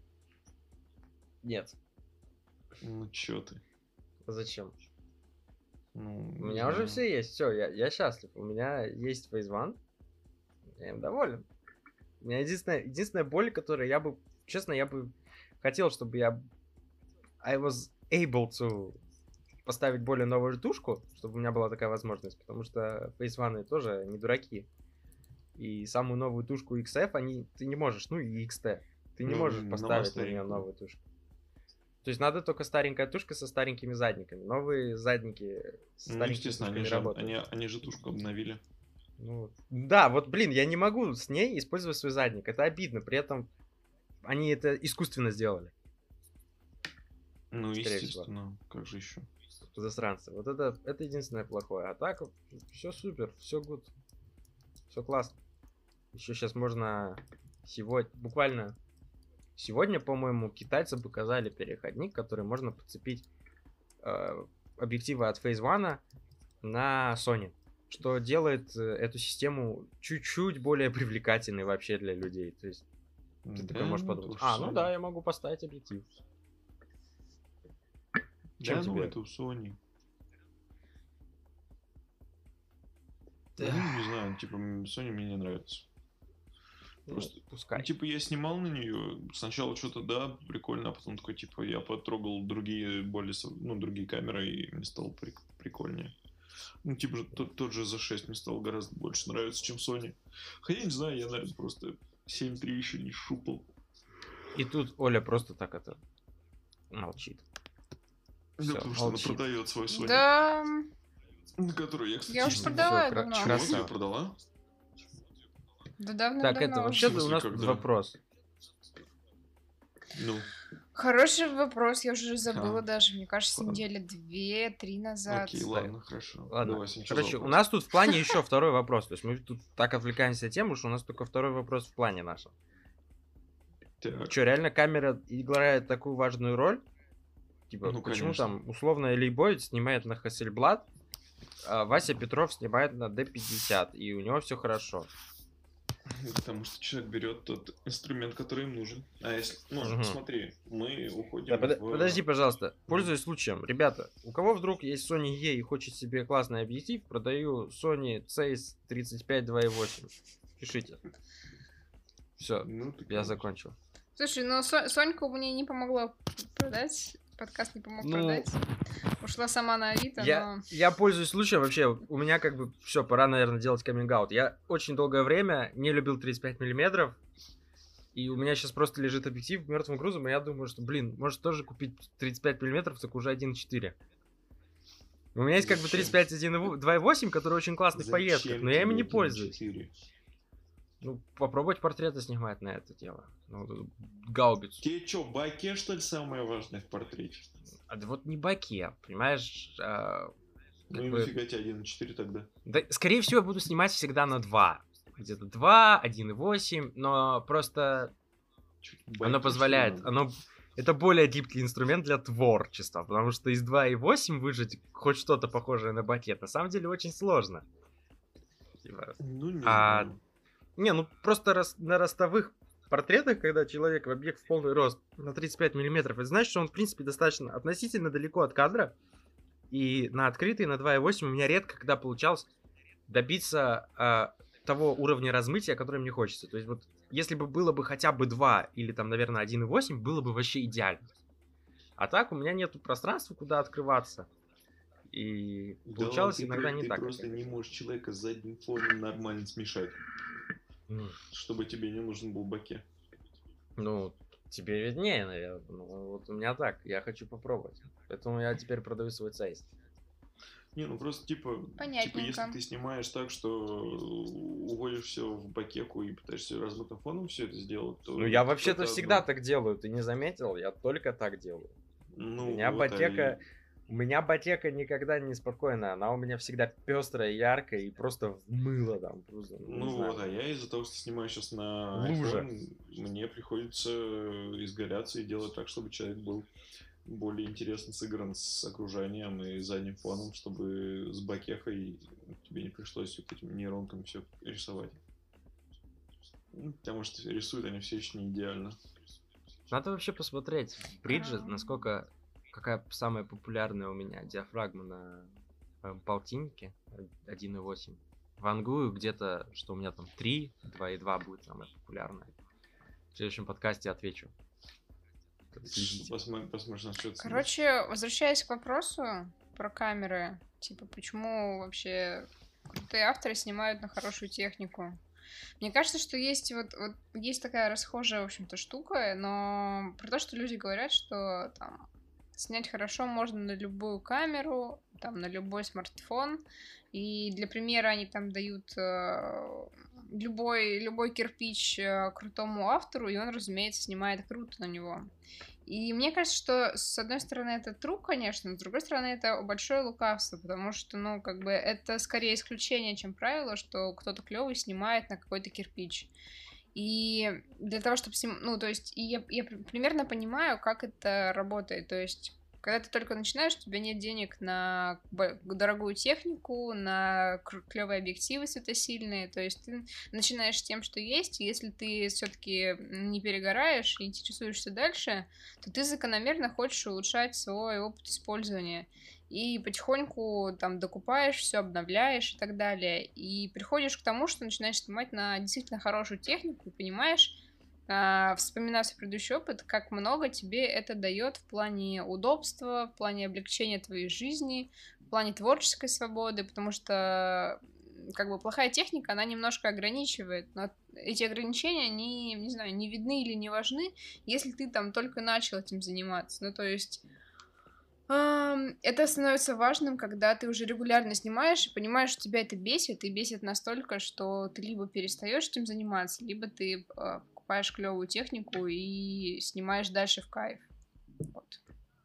Нет. Ну, чё ты? Зачем? Ну, у меня уже все есть, все, я счастлив. У меня есть Phase One, я им доволен. У меня единственная боль, которую я бы хотел, чтобы I was able to поставить более новую тушку, чтобы у меня была такая возможность, потому что Phase One тоже не дураки. И самую новую тушку XF ты не можешь, ну и XT, ты не можешь поставить на нее новую тушку. То есть надо только старенькая тушка со старенькими задниками. Новые задники со Ну, старенькими естественно, тушками они же, работают. они же тушку обновили. Ну, да, вот, блин, я не могу с ней использовать свой задник. Это обидно. При этом они это искусственно сделали. Ну, Скорее естественно, как же еще? Засранцы. Вот это единственное плохое. А так, все супер, все гуд. Все классно. Еще сейчас можно буквально сегодня, по-моему, китайцы показали переходник, который можно подцепить объективы от Phase One на Sony, что делает эту систему чуть-чуть более привлекательной вообще для людей. То есть ты такой можешь подумать, ну да, я могу поставить объектив. Да, ну это у Sony. Ну, не знаю, типа, Sony мне не нравится. Просто, пускай. Типа, я снимал на нее, сначала что-то, да, прикольно, а потом такой, типа, я потрогал другие другие камеры, и мне стало прикольнее. Ну, типа, тот же Z6 мне стал гораздо больше нравиться, чем Sony. Хотя, не знаю, я, наверное, просто 7.3 еще не шупал. И тут Оля просто так это молчит. Да, потому что она продает свой Sony. Да. На которую я, кстати, я уже продала давно. Чего, ты ее продала? Да давно. Так, это вообще-то у нас вопрос. Ну. Хороший вопрос, я уже забыла даже. Мне кажется, недели 2-3 назад. Окей, ладно, хорошо. Ладно. Давай, короче, у нас тут в плане еще второй вопрос. То есть мы тут так отвлекаемся от темы, что у нас только второй вопрос в плане нашем. Что, реально камера играет такую важную роль? Типа, почему там условно Лейбоид снимает на Hasselblad, а Вася Петров снимает на D50, и у него все хорошо? Потому что человек берет тот инструмент, который им нужен. А если... Ну, смотри, мы уходим Подожди, пожалуйста. Пользуясь случаем. Ребята, у кого вдруг есть Sony E и хочет себе классный объектив, продаю Sony Zeiss 35 2.8. Пишите. Все, я закончил. Слушай, ну Сонька мне не помогла продать. Подкаст не помог продать. Ушла сама на Авито, но... Я пользуюсь случаем вообще. У меня как бы все, пора, наверное, делать каминг-аут. Я очень долгое время не любил 35 миллиметров. И у меня сейчас просто лежит объектив мертвым грузом. И я думаю, что, может тоже купить 35 миллиметров, только уже 1.4. У меня есть как бы 35 2.8, который очень классный в поездках, но я ими не пользуюсь. Ну, попробовать портреты снимать на это дело. Ну, гаубицу. Тебе что, баке, что ли, самое важное в портрете? А вот не баке, понимаешь? Ну и нафига тебе 1.4 тогда? Да, скорее всего, я буду снимать всегда на 2. Где-то 2, 1.8, но просто оно позволяет. Это более гибкий инструмент для творчества, потому что из 2.8 выжать хоть что-то похожее на бакет на самом деле очень сложно. Ну, не знаю. Не, ну просто на ростовых портретах, когда человек в объект в полный рост на 35 миллиметров, это значит, что он, в принципе, достаточно относительно далеко от кадра. И на открытый, на 2.8 у меня редко когда получалось добиться того уровня размытия, который мне хочется. То есть вот, если бы было бы хотя бы 2 или там, наверное, 1.8, было бы вообще идеально. А так у меня нету пространства, куда открываться. И получалось иногда не так. Ты просто не можешь человека с задним фоном нормально смешать. Чтобы тебе не нужен был баке. Ну, тебе виднее, наверное. Ну, вот у меня так. Я хочу попробовать. Поэтому я теперь продаю свой Zeiss. Не, ну просто типа если ты снимаешь так, что уводишь все в бакеку и пытаешься размытым фоном все это сделать, то... Ну, я вообще-то всегда так делаю. Ты не заметил? Я только так делаю. Ну, у меня У меня батека никогда не спокойная, она у меня всегда пестрая, яркая и просто в мыло там. Просто, а я из-за того, что снимаю сейчас на iPhone, мне приходится изгаляться и делать так, чтобы человек был более интересно сыгран с окружением и задним фоном, чтобы с бакехой тебе не пришлось вот этими нейронками все рисовать. Потому что рисуют они все еще не идеально. Надо вообще посмотреть бриджи, какая самая популярная у меня диафрагма на полтиннике 1.8. Вангую где-то, что у меня там 3, 2.2 будет самая популярная. В следующем подкасте отвечу. Посмотришь на счет. Короче, возвращаясь к вопросу про камеры, типа, почему вообще крутые авторы снимают на хорошую технику? Мне кажется, что есть вот есть такая расхожая, в общем-то, штука, но про то, что люди говорят, что там снять хорошо можно на любую камеру, там, на любой смартфон, и для примера они там дают любой кирпич крутому автору, и он, разумеется, снимает круто на него. И мне кажется, что, с одной стороны, это true, конечно, но с другой стороны, это большое лукавство, потому что, ну, как бы, это скорее исключение, чем правило, что кто-то клевый снимает на какой-то кирпич. И для того, чтобы... Ну, то есть, и я примерно понимаю, как это работает. То есть, когда ты только начинаешь, у тебя нет денег на дорогую технику, на клевые объективы светосильные. То есть, ты начинаешь с тем, что есть. И если ты все-таки не перегораешь и интересуешься дальше, то ты закономерно хочешь улучшать свой опыт использования. И потихоньку там докупаешь, все обновляешь и так далее. И приходишь к тому, что начинаешь снимать на действительно хорошую технику и понимаешь, вспоминая свой предыдущий опыт, как много тебе это дает в плане удобства, в плане облегчения твоей жизни, в плане творческой свободы, потому что как бы плохая техника, она немножко ограничивает, но эти ограничения, они, не знаю, не видны или не важны, если ты там только начал этим заниматься. Ну, то есть... Это становится важным, когда ты уже регулярно снимаешь и понимаешь, что тебя это бесит, и бесит настолько, что ты либо перестаешь этим заниматься, либо ты покупаешь клевую технику и снимаешь дальше в кайф. Вот.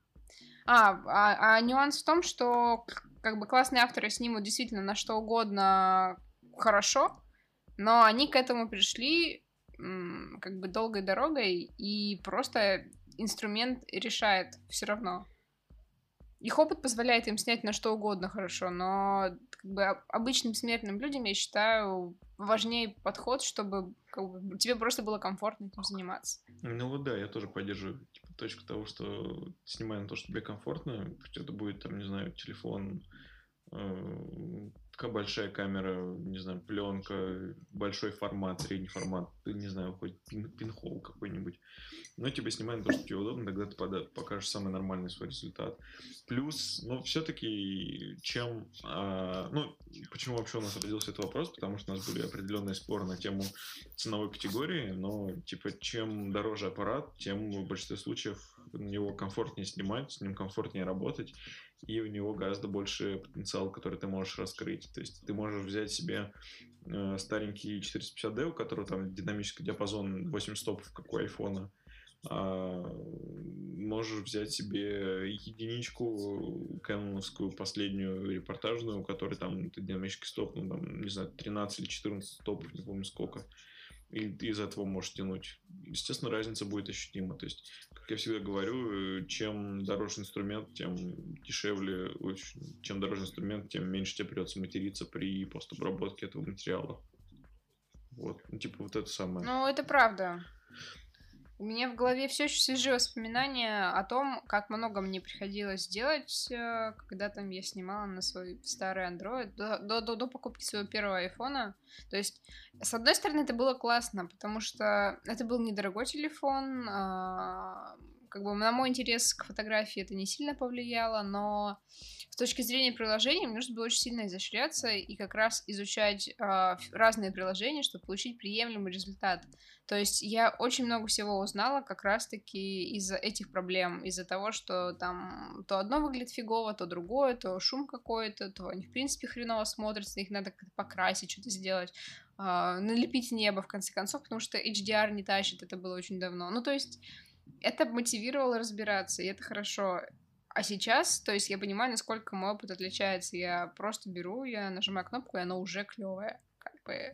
Нюанс в том, что как бы классные авторы снимут действительно на что угодно хорошо, но они к этому пришли как бы долгой дорогой, и просто инструмент решает все равно. Их опыт позволяет им снять на что угодно хорошо, но как бы обычным смертным людям, я считаю, важнее подход, чтобы как бы, тебе просто было комфортно этим заниматься. Ну вот да, я тоже поддерживаю точку того, что снимай на то, что тебе комфортно, пусть это будет, там, не знаю, телефон, такая большая камера, не знаю, пленка, большой формат, средний формат, не знаю, хоть пинхол какой-нибудь. Но тебе снимают то, что тебе удобно, тогда ты покажешь самый нормальный свой результат. Плюс, ну, все-таки, почему вообще у нас родился этот вопрос? Потому что у нас были определенные споры на тему ценовой категории, но, типа, чем дороже аппарат, тем в большинстве случаев на него комфортнее снимать, с ним комфортнее работать, и у него гораздо больше потенциал, который ты можешь раскрыть. То есть ты можешь взять себе старенький 450D, у которого там динамический диапазон 8 стопов, как у айфона, можешь взять себе единичку кэноновскую, последнюю репортажную, у которой там динамический стоп, ну там, не знаю, 13 или 14 стопов, не помню сколько. И ты из этого можешь тянуть. Естественно, разница будет ощутима. То есть, как я всегда говорю, чем дороже инструмент, тем дешевле, чем дороже инструмент, тем меньше тебе придется материться при постобработке этого материала. Вот, ну, типа вот это самое. Ну, это правда. У меня в голове все еще свежие воспоминания о том, как много мне приходилось делать, когда там я снимала на свой старый Android, до покупки своего первого айфона. То есть, с одной стороны, это было классно, потому что это был недорогой телефон, как бы на мой интерес к фотографии это не сильно повлияло, но с точки зрения приложений мне нужно было очень сильно изощряться и как раз изучать разные приложения, чтобы получить приемлемый результат. То есть я очень много всего узнала как раз-таки из-за этих проблем, из-за того, что там то одно выглядит фигово, то другое, то шум какой-то, то они в принципе хреново смотрятся, их надо как-то покрасить, что-то сделать, налепить небо в конце концов, потому что HDR не тащит, это было очень давно. Ну то есть это мотивировало разбираться, и это хорошо. А сейчас, то есть я понимаю, насколько мой опыт отличается. Я просто беру, я нажимаю кнопку, и оно уже клевое. Как бы.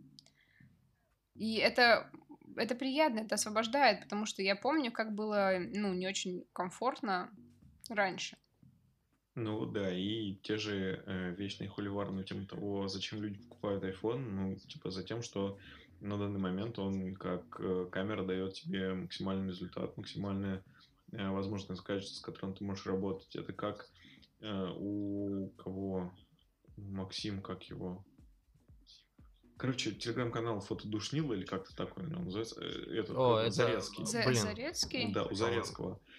И это приятно, это освобождает, потому что я помню, как было, не очень комфортно раньше. Ну да, и те же вечные холиварные тему того, зачем люди покупают iPhone, ну, типа за тем, что на данный момент он как камера дает тебе максимальный результат, максимальная возможность качества, с которым ты можешь работать. Это как у кого? Максим, как его? Короче, телеграм-канал Фотодушнила, или как-то такой он называется. Это Зарецкий. Зарецкий? Да, у Зарецкого.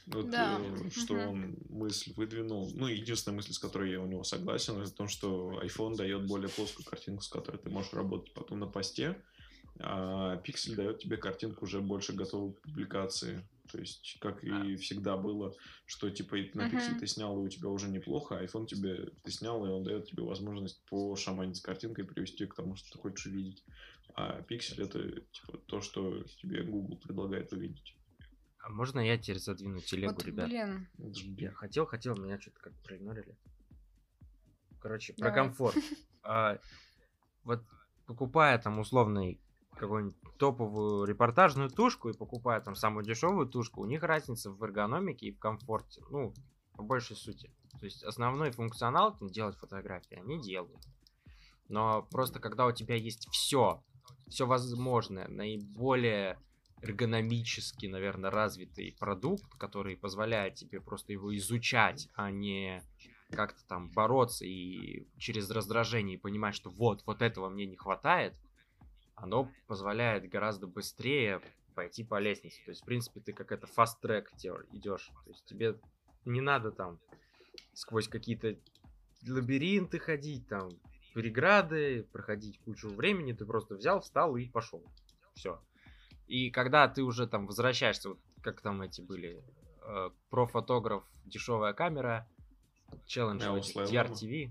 Вот, Да. что Мгм. он мысль выдвинул. Ну, единственная мысль, с которой я у него согласен, это то, что iPhone дает более плоскую картинку, с которой ты можешь работать потом на посте, а Pixel дает тебе картинку уже больше готовой к публикации. То есть, как А, и всегда было, что типа на Pixel Мгм. ты снял, и у тебя уже неплохо, а iPhone тебе ты снял, и он дает тебе возможность пошаманить с картинкой и привести к тому, что ты хочешь увидеть. А Pixel это типа то, что тебе Google предлагает увидеть. а можно я теперь задвину телегу, Вот, ребят? блин, Я Жги. хотел, меня что-то как проигнорили. Короче, про давай. комфорт. А, вот покупая там условный какую-нибудь топовую репортажную тушку и покупая там самую дешевую тушку, у них разница в эргономике и в комфорте. Ну, по большей сути. То есть основной функционал там, делать фотографии они делают. Но просто когда у тебя есть все возможное, наиболее эргономически, наверное, развитый продукт, который позволяет тебе просто его изучать, а не как-то там бороться и через раздражение понимать, что вот этого мне не хватает, оно позволяет гораздо быстрее пойти по лестнице. То есть, в принципе, ты как это фаст-трек идешь. То есть тебе не надо там сквозь какие-то лабиринты ходить, там, преграды, проходить кучу времени, ты просто взял, встал и пошел. Все. И когда ты уже там возвращаешься, вот как там эти были, профотограф, дешевая камера, челлендж в А у этих Слайлама? DRTV.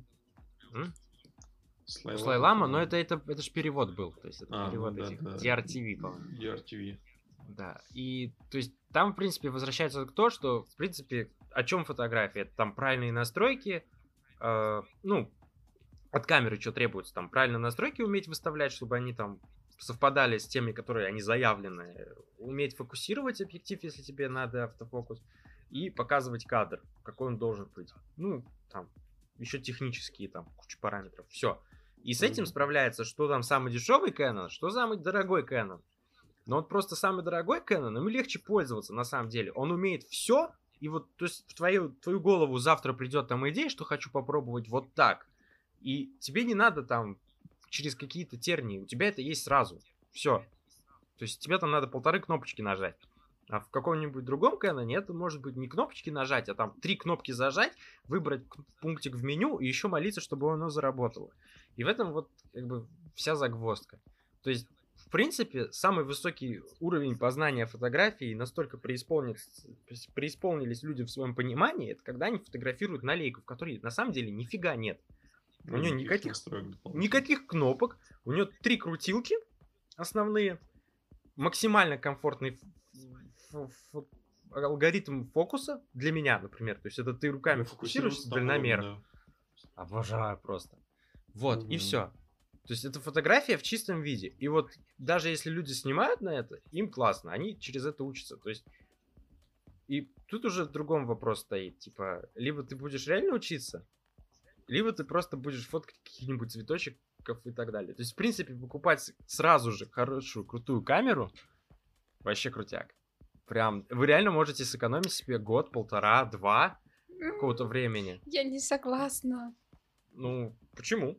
У Слайлама, Слайлама, но по-моему. это ж перевод был, то есть это Ну перевод да, этих да. DRTV, по-моему. DRTV. Да, и то есть там, в принципе, возвращается к то, что, в принципе, о чем фотография? Это там правильные настройки, ну, от камеры что требуется? Там правильно настройки уметь выставлять, чтобы они там совпадали с теми, которые они заявлены. Уметь фокусировать объектив, если тебе надо автофокус. И показывать кадр, какой он должен быть. Ну, там, еще технические там куча параметров. Все. И с этим справляется, что там самый дешевый Canon, что самый дорогой Canon. Но вот просто самый дорогой Canon, ему легче пользоваться на самом деле. Он умеет все, и вот, то есть в твою голову завтра придет там идея, что хочу попробовать вот так. И тебе не надо там через какие-то тернии, у тебя это есть сразу. Все. То есть тебе там надо 1,5 кнопочки нажать. А в каком-нибудь другом Canon это может быть не кнопочки нажать, а там 3 кнопки зажать, выбрать пунктик в меню и еще молиться, чтобы оно заработало. И в этом вот как бы вся загвоздка. То есть, в принципе, самый высокий уровень познания фотографии настолько преисполнились люди в своем понимании, это когда они фотографируют на лейку, в которой на самом деле нифига нет. У нее никаких кнопок, у нее 3 крутилки основные, максимально комфортный алгоритм фокуса для меня, например. То есть это ты руками фокусируешься дальномером. Обожаю просто. Вот, и все. То есть это фотография в чистом виде. И вот даже если люди снимают на это, им классно, они через это учатся. То есть и тут уже в другом вопрос стоит. Типа, либо ты будешь реально учиться, либо ты просто будешь фоткать каких-нибудь цветочков и так далее. То есть, в принципе, покупать сразу же хорошую, крутую камеру вообще крутяк. Прям, вы реально можете сэкономить себе год, 1,5, 2 какого-то времени. Я не согласна. Ну, почему?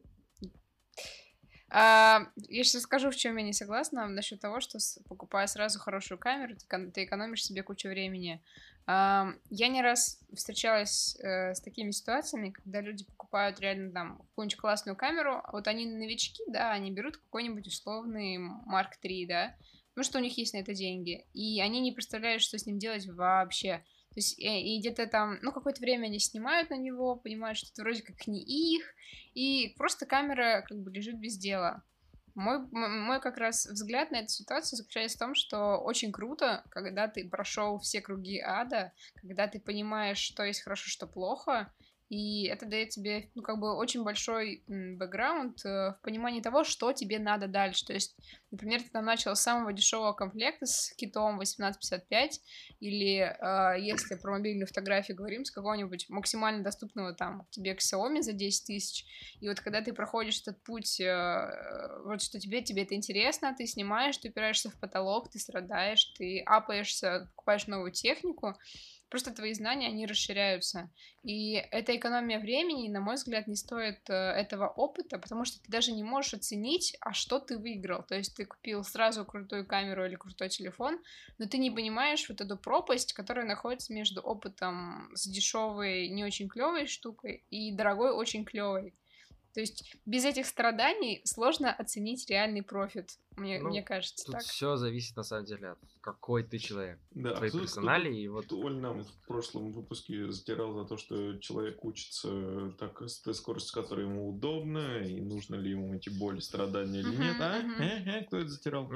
Я сейчас скажу, в чем я не согласна насчет того, что покупая сразу хорошую камеру, ты экономишь себе кучу времени. Я не раз встречалась с такими ситуациями, когда люди покупают реально там какую-нибудь классную камеру, а вот они новички, да, они берут какой-нибудь условный Mark III, да, потому что у них есть на это деньги, и они не представляют, что с ним делать вообще. То есть и где-то там, ну, какое-то время они снимают на него, понимают, что это вроде как не их, и просто камера как бы лежит без дела. Мой как раз взгляд на эту ситуацию заключается в том, что очень круто, когда ты прошел все круги ада, когда ты понимаешь, что есть хорошо, что плохо, и это дает тебе, ну, как бы очень большой бэкграунд в понимании того, что тебе надо дальше. То есть, например, ты там начал с самого дешевого комплекта с китом 1855, или если про мобильную фотографию говорим, с какого-нибудь максимально доступного там тебе Xiaomi за 10 тысяч, и вот когда ты проходишь этот путь, вот что тебе это интересно, ты снимаешь, ты упираешься в потолок, ты страдаешь, ты апаешься, покупаешь новую технику, просто твои знания, они расширяются. И эта экономия времени, на мой взгляд, не стоит этого опыта, потому что ты даже не можешь оценить, а что ты выиграл. То есть ты купил сразу крутую камеру или крутой телефон, но ты не понимаешь вот эту пропасть, которая находится между опытом с дешевой, не очень клевой штукой и дорогой, очень клевой. То есть без этих страданий сложно оценить реальный профит, мне кажется Тут так. все зависит, на самом деле, от какой ты человек. Да, Твои персонали и вот... Оль нам в прошлом выпуске затирал за то, что человек учится так с той скоростью, которая ему удобна, и нужно ли ему эти боли, страдания или нет, а? Кто это затирал?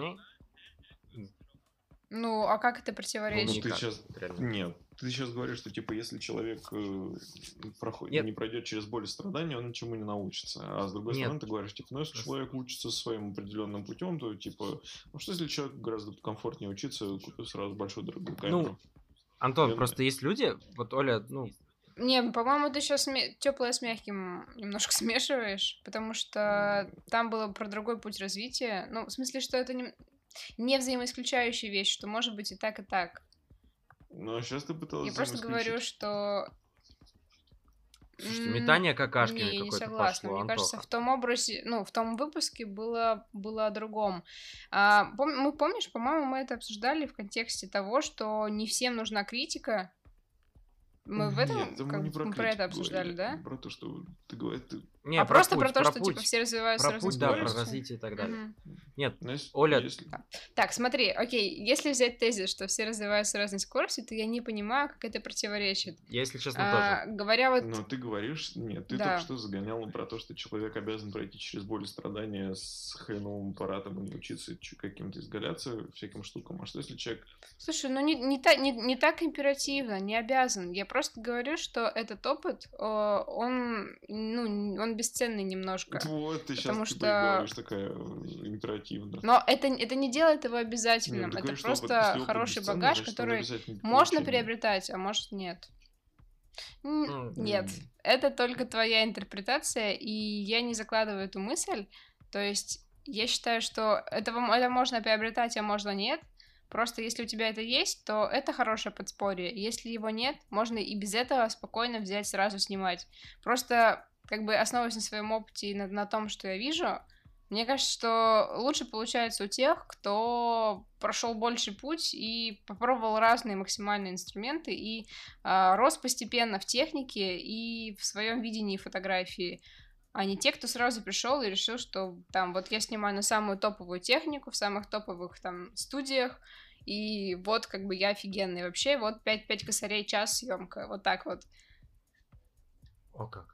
Ну, а как это Ну, противоречит? ты сейчас... Нет, ты сейчас говоришь, что типа если человек не пройдет через боль и страдания, он ничему не научится. А с другой стороны, ты говоришь, типа, ну если человек учится своим определенным путем, то типа, ну что если человек гораздо комфортнее учиться, купив сразу большую дорогую камеру? Ну, Антон, просто есть люди, вот Оля, Не, по-моему, ты сейчас теплое с мягким немножко смешиваешь, потому что там было про другой путь развития. Ну, в смысле, что это не взаимоисключающая вещь, что может быть и так, и так. Ну, а сейчас ты пыталась Я просто говорю, что... Слушайте, метание какашками не какое-то согласна. пошло, Мне кажется, Антоха. в том образе, в том выпуске было о другом. Помнишь, по-моему, мы это обсуждали в контексте того, что не всем нужна критика. Мы в этом мы про это обсуждали, да? Про то, что ты говоришь... Не, просто про то, что типа все развиваются про путь, да, про развитие и так далее. Нет, Оля... Так, смотри, окей, если взять тезис, что все развиваются с разной скоростью, то я не понимаю, как это противоречит. Я, если честно, тоже. Говоря вот... Но ты говоришь... Нет, ты только что загоняла про то, что человек обязан пройти через боль и страдания с хреновым аппаратом и научиться каким-то изгаляться, всяким штукам. А что если человек... Слушай, ну не так императивно, не обязан. Я просто говорю, что этот опыт, он бесценный немножко. Вот, ты потому сейчас что... говоришь такая императивно. Но это не делает его обязательным. Это просто хороший багаж, который можно приобретать, а может нет. Нет, это только твоя интерпретация, и я не закладываю эту мысль. То есть я считаю, что это можно приобретать, а можно нет. Просто если у тебя это есть, то это хорошее подспорье. Если его нет, можно и без этого спокойно взять, сразу снимать. Просто основываясь на своем опыте и на том, что я вижу, мне кажется, что лучше получается у тех, кто прошел больший путь и попробовал разные максимальные инструменты и рос постепенно в технике и в своем видении фотографии, а не те, кто сразу пришел и решил, что там вот я снимаю на самую топовую технику в самых топовых там студиях, и вот я офигенный вообще, вот 5 косарей час съемка, вот так вот. О как.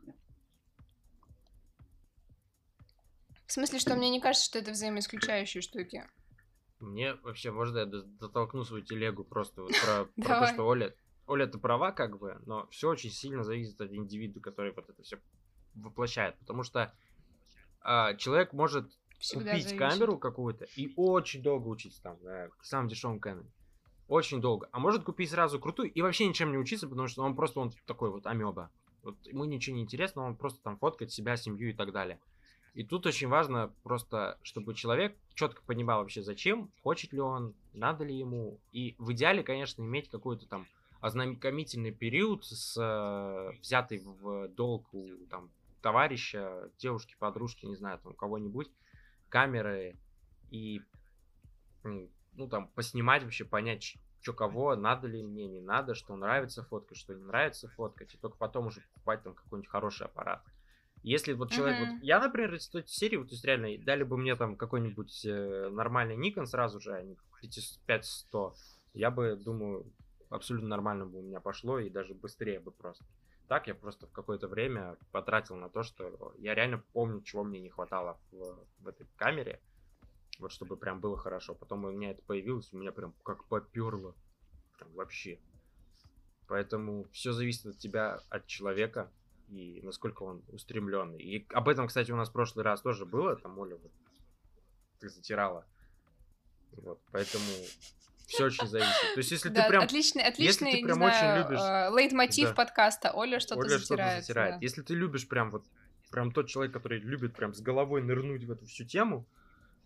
В смысле, что мне не кажется, что это взаимоисключающие штуки. Мне вообще, можно я дотолкну свою телегу просто вот про то, что Оля, ты права но все очень сильно зависит от индивида, который вот это все воплощает. Потому что человек может купить камеру какую-то и очень долго учиться там, на самом дешевом Canon. Очень долго. А может купить сразу крутую и вообще ничем не учиться, потому что он такой вот амеба. Вот ему ничего не интересно, он просто там фоткает себя, семью и так далее. И тут очень важно просто, чтобы человек четко понимал вообще зачем, хочет ли он, надо ли ему. И в идеале, конечно, иметь какой-то там ознакомительный период взятый в долг у там товарища, девушки, подружки, не знаю, там кого-нибудь, камеры и там поснимать вообще, понять, что кого, надо ли мне, не надо, что нравится фоткать, что не нравится фоткать, и только потом уже покупать там какой-нибудь хороший аппарат. Если вот человек, вот я, например, из той серии, вот, то есть реально, дали бы мне там какой-нибудь нормальный Nikon сразу же, а не 5100, я бы, думаю, абсолютно нормально бы у меня пошло, и даже быстрее бы просто. Так я просто в какое-то время потратил на то, что я реально помню, чего мне не хватало в этой камере, вот чтобы прям было хорошо. Потом у меня это появилось, у меня прям как поперло, прям вообще. Поэтому все зависит от тебя, от человека, и насколько он устремленный. И об этом, кстати, у нас в прошлый раз тоже было, там Оля вот, ты затирала. Вот, поэтому все очень зависит. То есть, если ты прям... Отличный, если ты прям очень любишь... лейтмотив подкаста. Оля что-то затирает. Да. Если ты любишь прям тот человек, который любит прям с головой нырнуть в эту всю тему,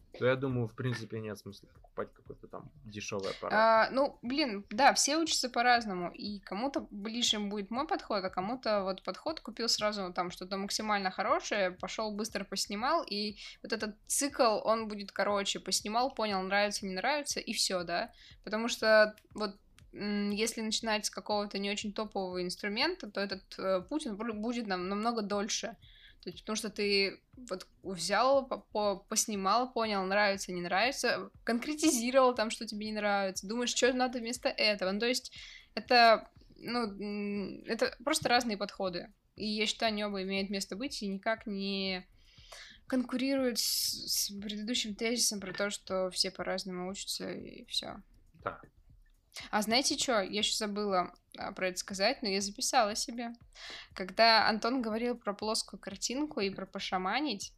то я думаю, в принципе, нет смысла покупать какой-то там дешевый аппарат. Ну, блин, да, все учатся по-разному, и кому-то ближе будет мой подход, а кому-то вот подход купил сразу там что-то максимально хорошее, пошел быстро поснимал, и вот этот цикл, он будет короче, поснимал, понял, нравится, не нравится, и все, да, потому что вот если начинать с какого-то не очень топового инструмента, то этот путь он будет намного дольше. То есть, потому что ты вот взял, поснимал, понял, нравится, не нравится, конкретизировал там, что тебе не нравится, думаешь, что надо вместо этого. Ну, то есть, это, это просто разные подходы. И я считаю, они оба имеют место быть и никак не конкурируют с предыдущим тезисом про то, что все по-разному учатся, и все. Да. А знаете что? Я еще забыла про это сказать, но я записала себе. Когда Антон говорил про плоскую картинку и про пошаманить,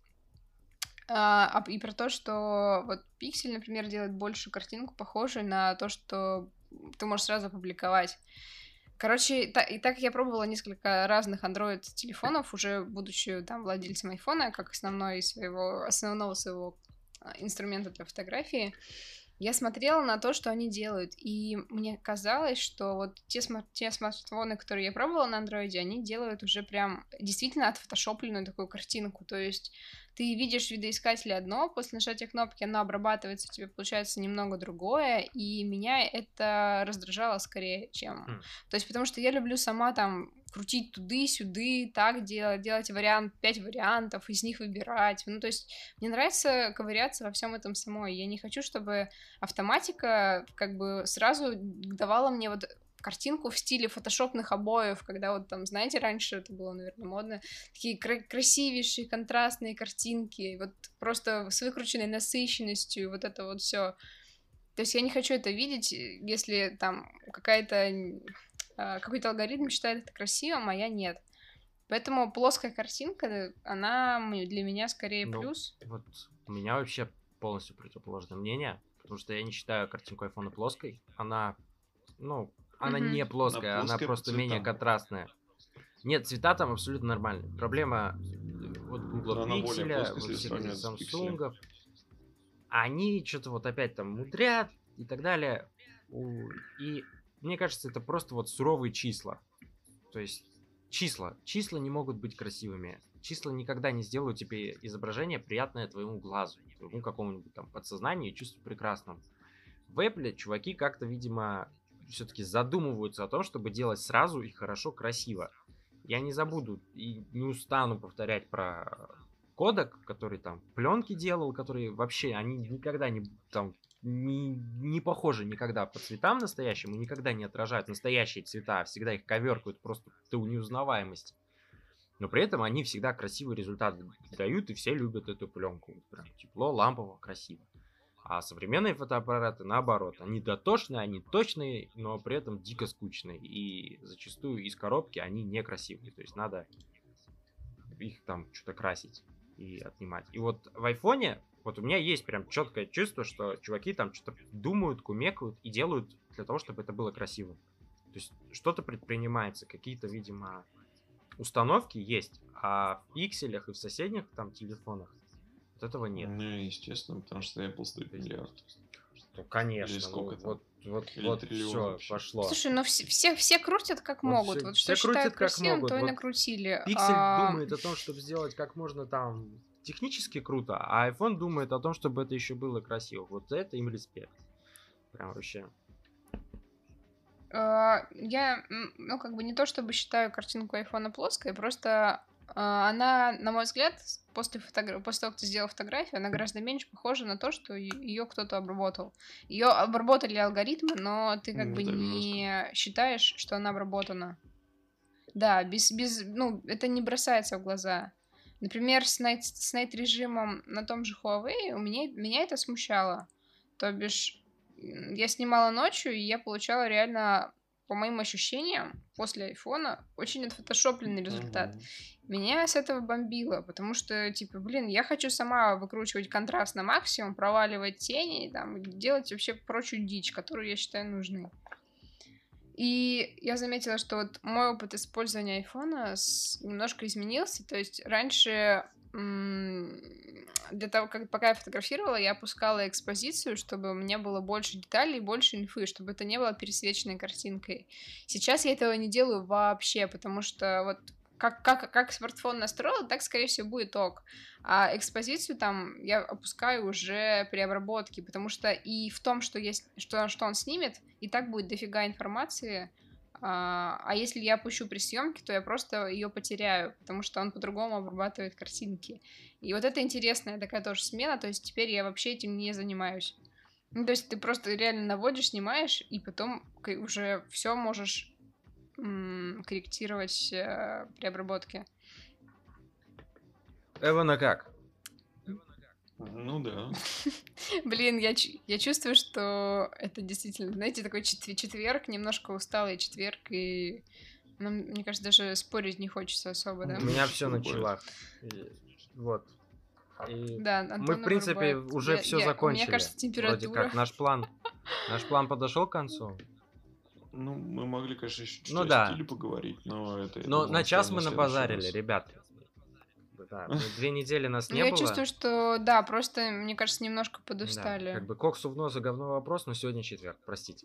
и про то, что вот Пиксель, например, делает большую картинку, похожую на то, что ты можешь сразу опубликовать. Короче, и так я пробовала несколько разных Android-телефонов, уже будучи там владельцем айфона, как основного своего инструмента для фотографии. Я смотрела на то, что они делают, и мне казалось, что вот те смартфоны, которые я пробовала на андроиде, они делают уже прям действительно отфотошопленную такую картинку, то есть ты видишь в видоискателе одно, после нажатия кнопки оно обрабатывается, у тебя получается немного другое, и меня это раздражало скорее, чем... То есть потому что я люблю сама там крутить туды-сюды, так делать 5 вариантов, из них выбирать. Ну, то есть мне нравится ковыряться во всем этом самой. Я не хочу, чтобы автоматика как бы сразу давала мне вот картинку в стиле фотошопных обоев, когда вот там, знаете, раньше это было, наверное, модно, такие красивейшие контрастные картинки, вот просто с выкрученной насыщенностью, вот это вот все. То есть я не хочу это видеть, если там какой-то алгоритм считает это красивым, а я нет. Поэтому плоская картинка, она для меня скорее плюс. Вот у меня вообще полностью противоположное мнение, потому что я не считаю картинку айфона плоской. Она не плоская, она просто менее контрастная. Нет, цвета там абсолютно нормальные. Проблема вот Google Pixel, вот всех этих Samsung, они что-то вот опять там мудрят и так далее. И мне кажется, это просто вот суровые числа. То есть числа не могут быть красивыми. Числа никогда не сделают тебе изображение приятное твоему глазу, твоему какому-нибудь там подсознанию и чувству прекрасным. В Apple чуваки как-то, видимо, все-таки задумываются о том, чтобы делать сразу и хорошо, красиво. Я не забуду и не устану повторять про Kodak, который там пленки делал, которые вообще, они никогда не похожи никогда по цветам настоящим и никогда не отражают настоящие цвета, всегда их коверкают просто до неузнаваемости. Но при этом они всегда красивый результат дают, и все любят эту пленку. Прям тепло, лампово, красиво. А современные фотоаппараты, наоборот, они дотошные, они точные, но при этом дико скучные. И зачастую из коробки они некрасивые. То есть надо их там что-то красить и отнимать. И вот в айфоне, вот у меня есть прям четкое чувство, что чуваки там что-то думают, кумекают и делают для того, чтобы это было красиво. То есть что-то предпринимается, какие-то, видимо, установки есть, а в пикселях и в соседних там телефонах вот этого нет. Ну, естественно, потому что Apple стоит миллиард. Ну, конечно. Или сколько там? Вот все, пошло. Слушай, ну все крутят как могут. Вот что считают красивым, то и накрутили. Пиксель думает о том, чтобы сделать как можно там технически круто, а iPhone думает о том, чтобы это еще было красиво. Вот это им респект. Прям вообще. Я, как бы не то чтобы считаю картинку айфона плоской, просто она, на мой взгляд, после того, как ты сделал фотографию, она гораздо меньше похожа на то, что ее кто-то обработал. Ее обработали алгоритмы, но ты как бы не считаешь, что она обработана. Да, это не бросается в глаза. Например, с Night режимом на том же Huawei меня это смущало. То бишь, я снимала ночью, и я получала реально, по моим ощущениям, после айфона очень отфотошопленный результат. Меня с этого бомбило, потому что, я хочу сама выкручивать контраст на максимум, проваливать тени, там, делать вообще прочую дичь, которую я считаю нужной. И я заметила, что вот мой опыт использования айфона немножко изменился, то есть раньше для того, как пока я фотографировала, я опускала экспозицию, чтобы у меня было больше деталей, больше инфы, чтобы это не было пересвеченной картинкой. Сейчас я этого не делаю вообще, потому что вот как смартфон настроил, так, скорее всего, будет ок. А экспозицию там я опускаю уже при обработке, потому что и в том, что есть, что он снимет, и так будет дофига информации. А если я опущу при съемке, то я просто ее потеряю, потому что он по-другому обрабатывает картинки. И вот это интересная такая тоже смена, то есть теперь я вообще этим не занимаюсь. Ну, то есть ты просто реально наводишь, снимаешь, и потом уже все можешь корректировать при обработке. Эвана как? Ну да. Блин, я чувствую, что это действительно, знаете, такой четверг, немножко усталый четверг, и мне кажется, даже спорить не хочется особо, да? У меня все на челах. Вот. И Да, мы, в принципе, уже все закончили. Мне кажется, температура. Вроде как наш план подошел к концу. Ну, мы могли, конечно, еще чуть-чуть о стиле поговорить, но это... Но на час мы набазарили, ребят. Да, 2 недели нас не было. Я чувствую, что, да, просто, мне кажется, немножко подустали. Да, как бы коксу в нос и говно вопрос, но сегодня четверг, простите.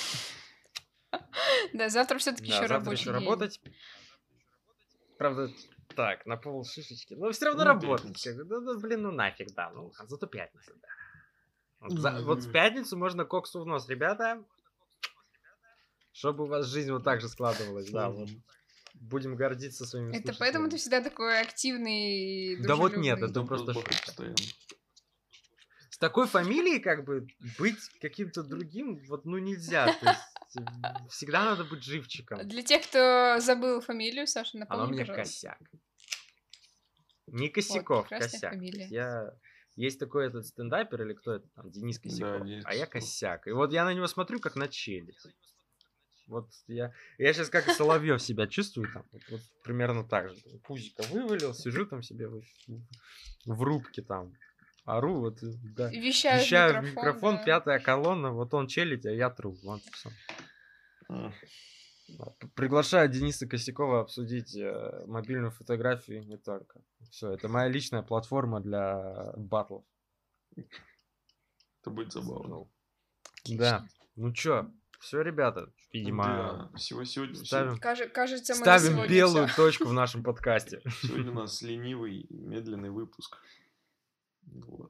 Да, завтра все-таки еще рабочий день. Работать. Правда, так, на пол шишечки. Но все равно работать. Блин, ну нафиг, да. Ну, зато пятница, да. Вот в пятницу можно коксу в нос, ребята. Чтобы у вас жизнь вот так же складывалась, да, вот. Будем гордиться своими слушателями. Это поэтому ты всегда такой активный, да вот нет, это просто постоянно. С такой фамилией, как бы, быть каким-то другим, вот, ну, нельзя. То есть, всегда надо быть живчиком. Для тех, кто забыл фамилию, Саша, напомни, она у меня пожалуйста. Косяк. Не Косяков, вот, Косяк. Фамилия. Есть такой этот стендапер, или кто это там, Денис Косяков, да, а я Косяк. И вот я на него смотрю, как на челюсть. Вот я сейчас как Соловьев себя чувствую там, вот примерно так же. Пузико вывалил, сижу там себе в рубке там, ору, вот, да. Вещаю в микрофон, да. 5-я колонна, вот он челядь, а я тру. Вот все. Приглашаю Дениса Косякова обсудить мобильную фотографию не только. Все, это моя личная платформа для батлов. Это будет забавно. Да. Ну чё, все, ребята, видимо, да, сегодня ставим, кажется, мы ставим белую точку в нашем подкасте. Сегодня у нас ленивый, медленный выпуск. Вот.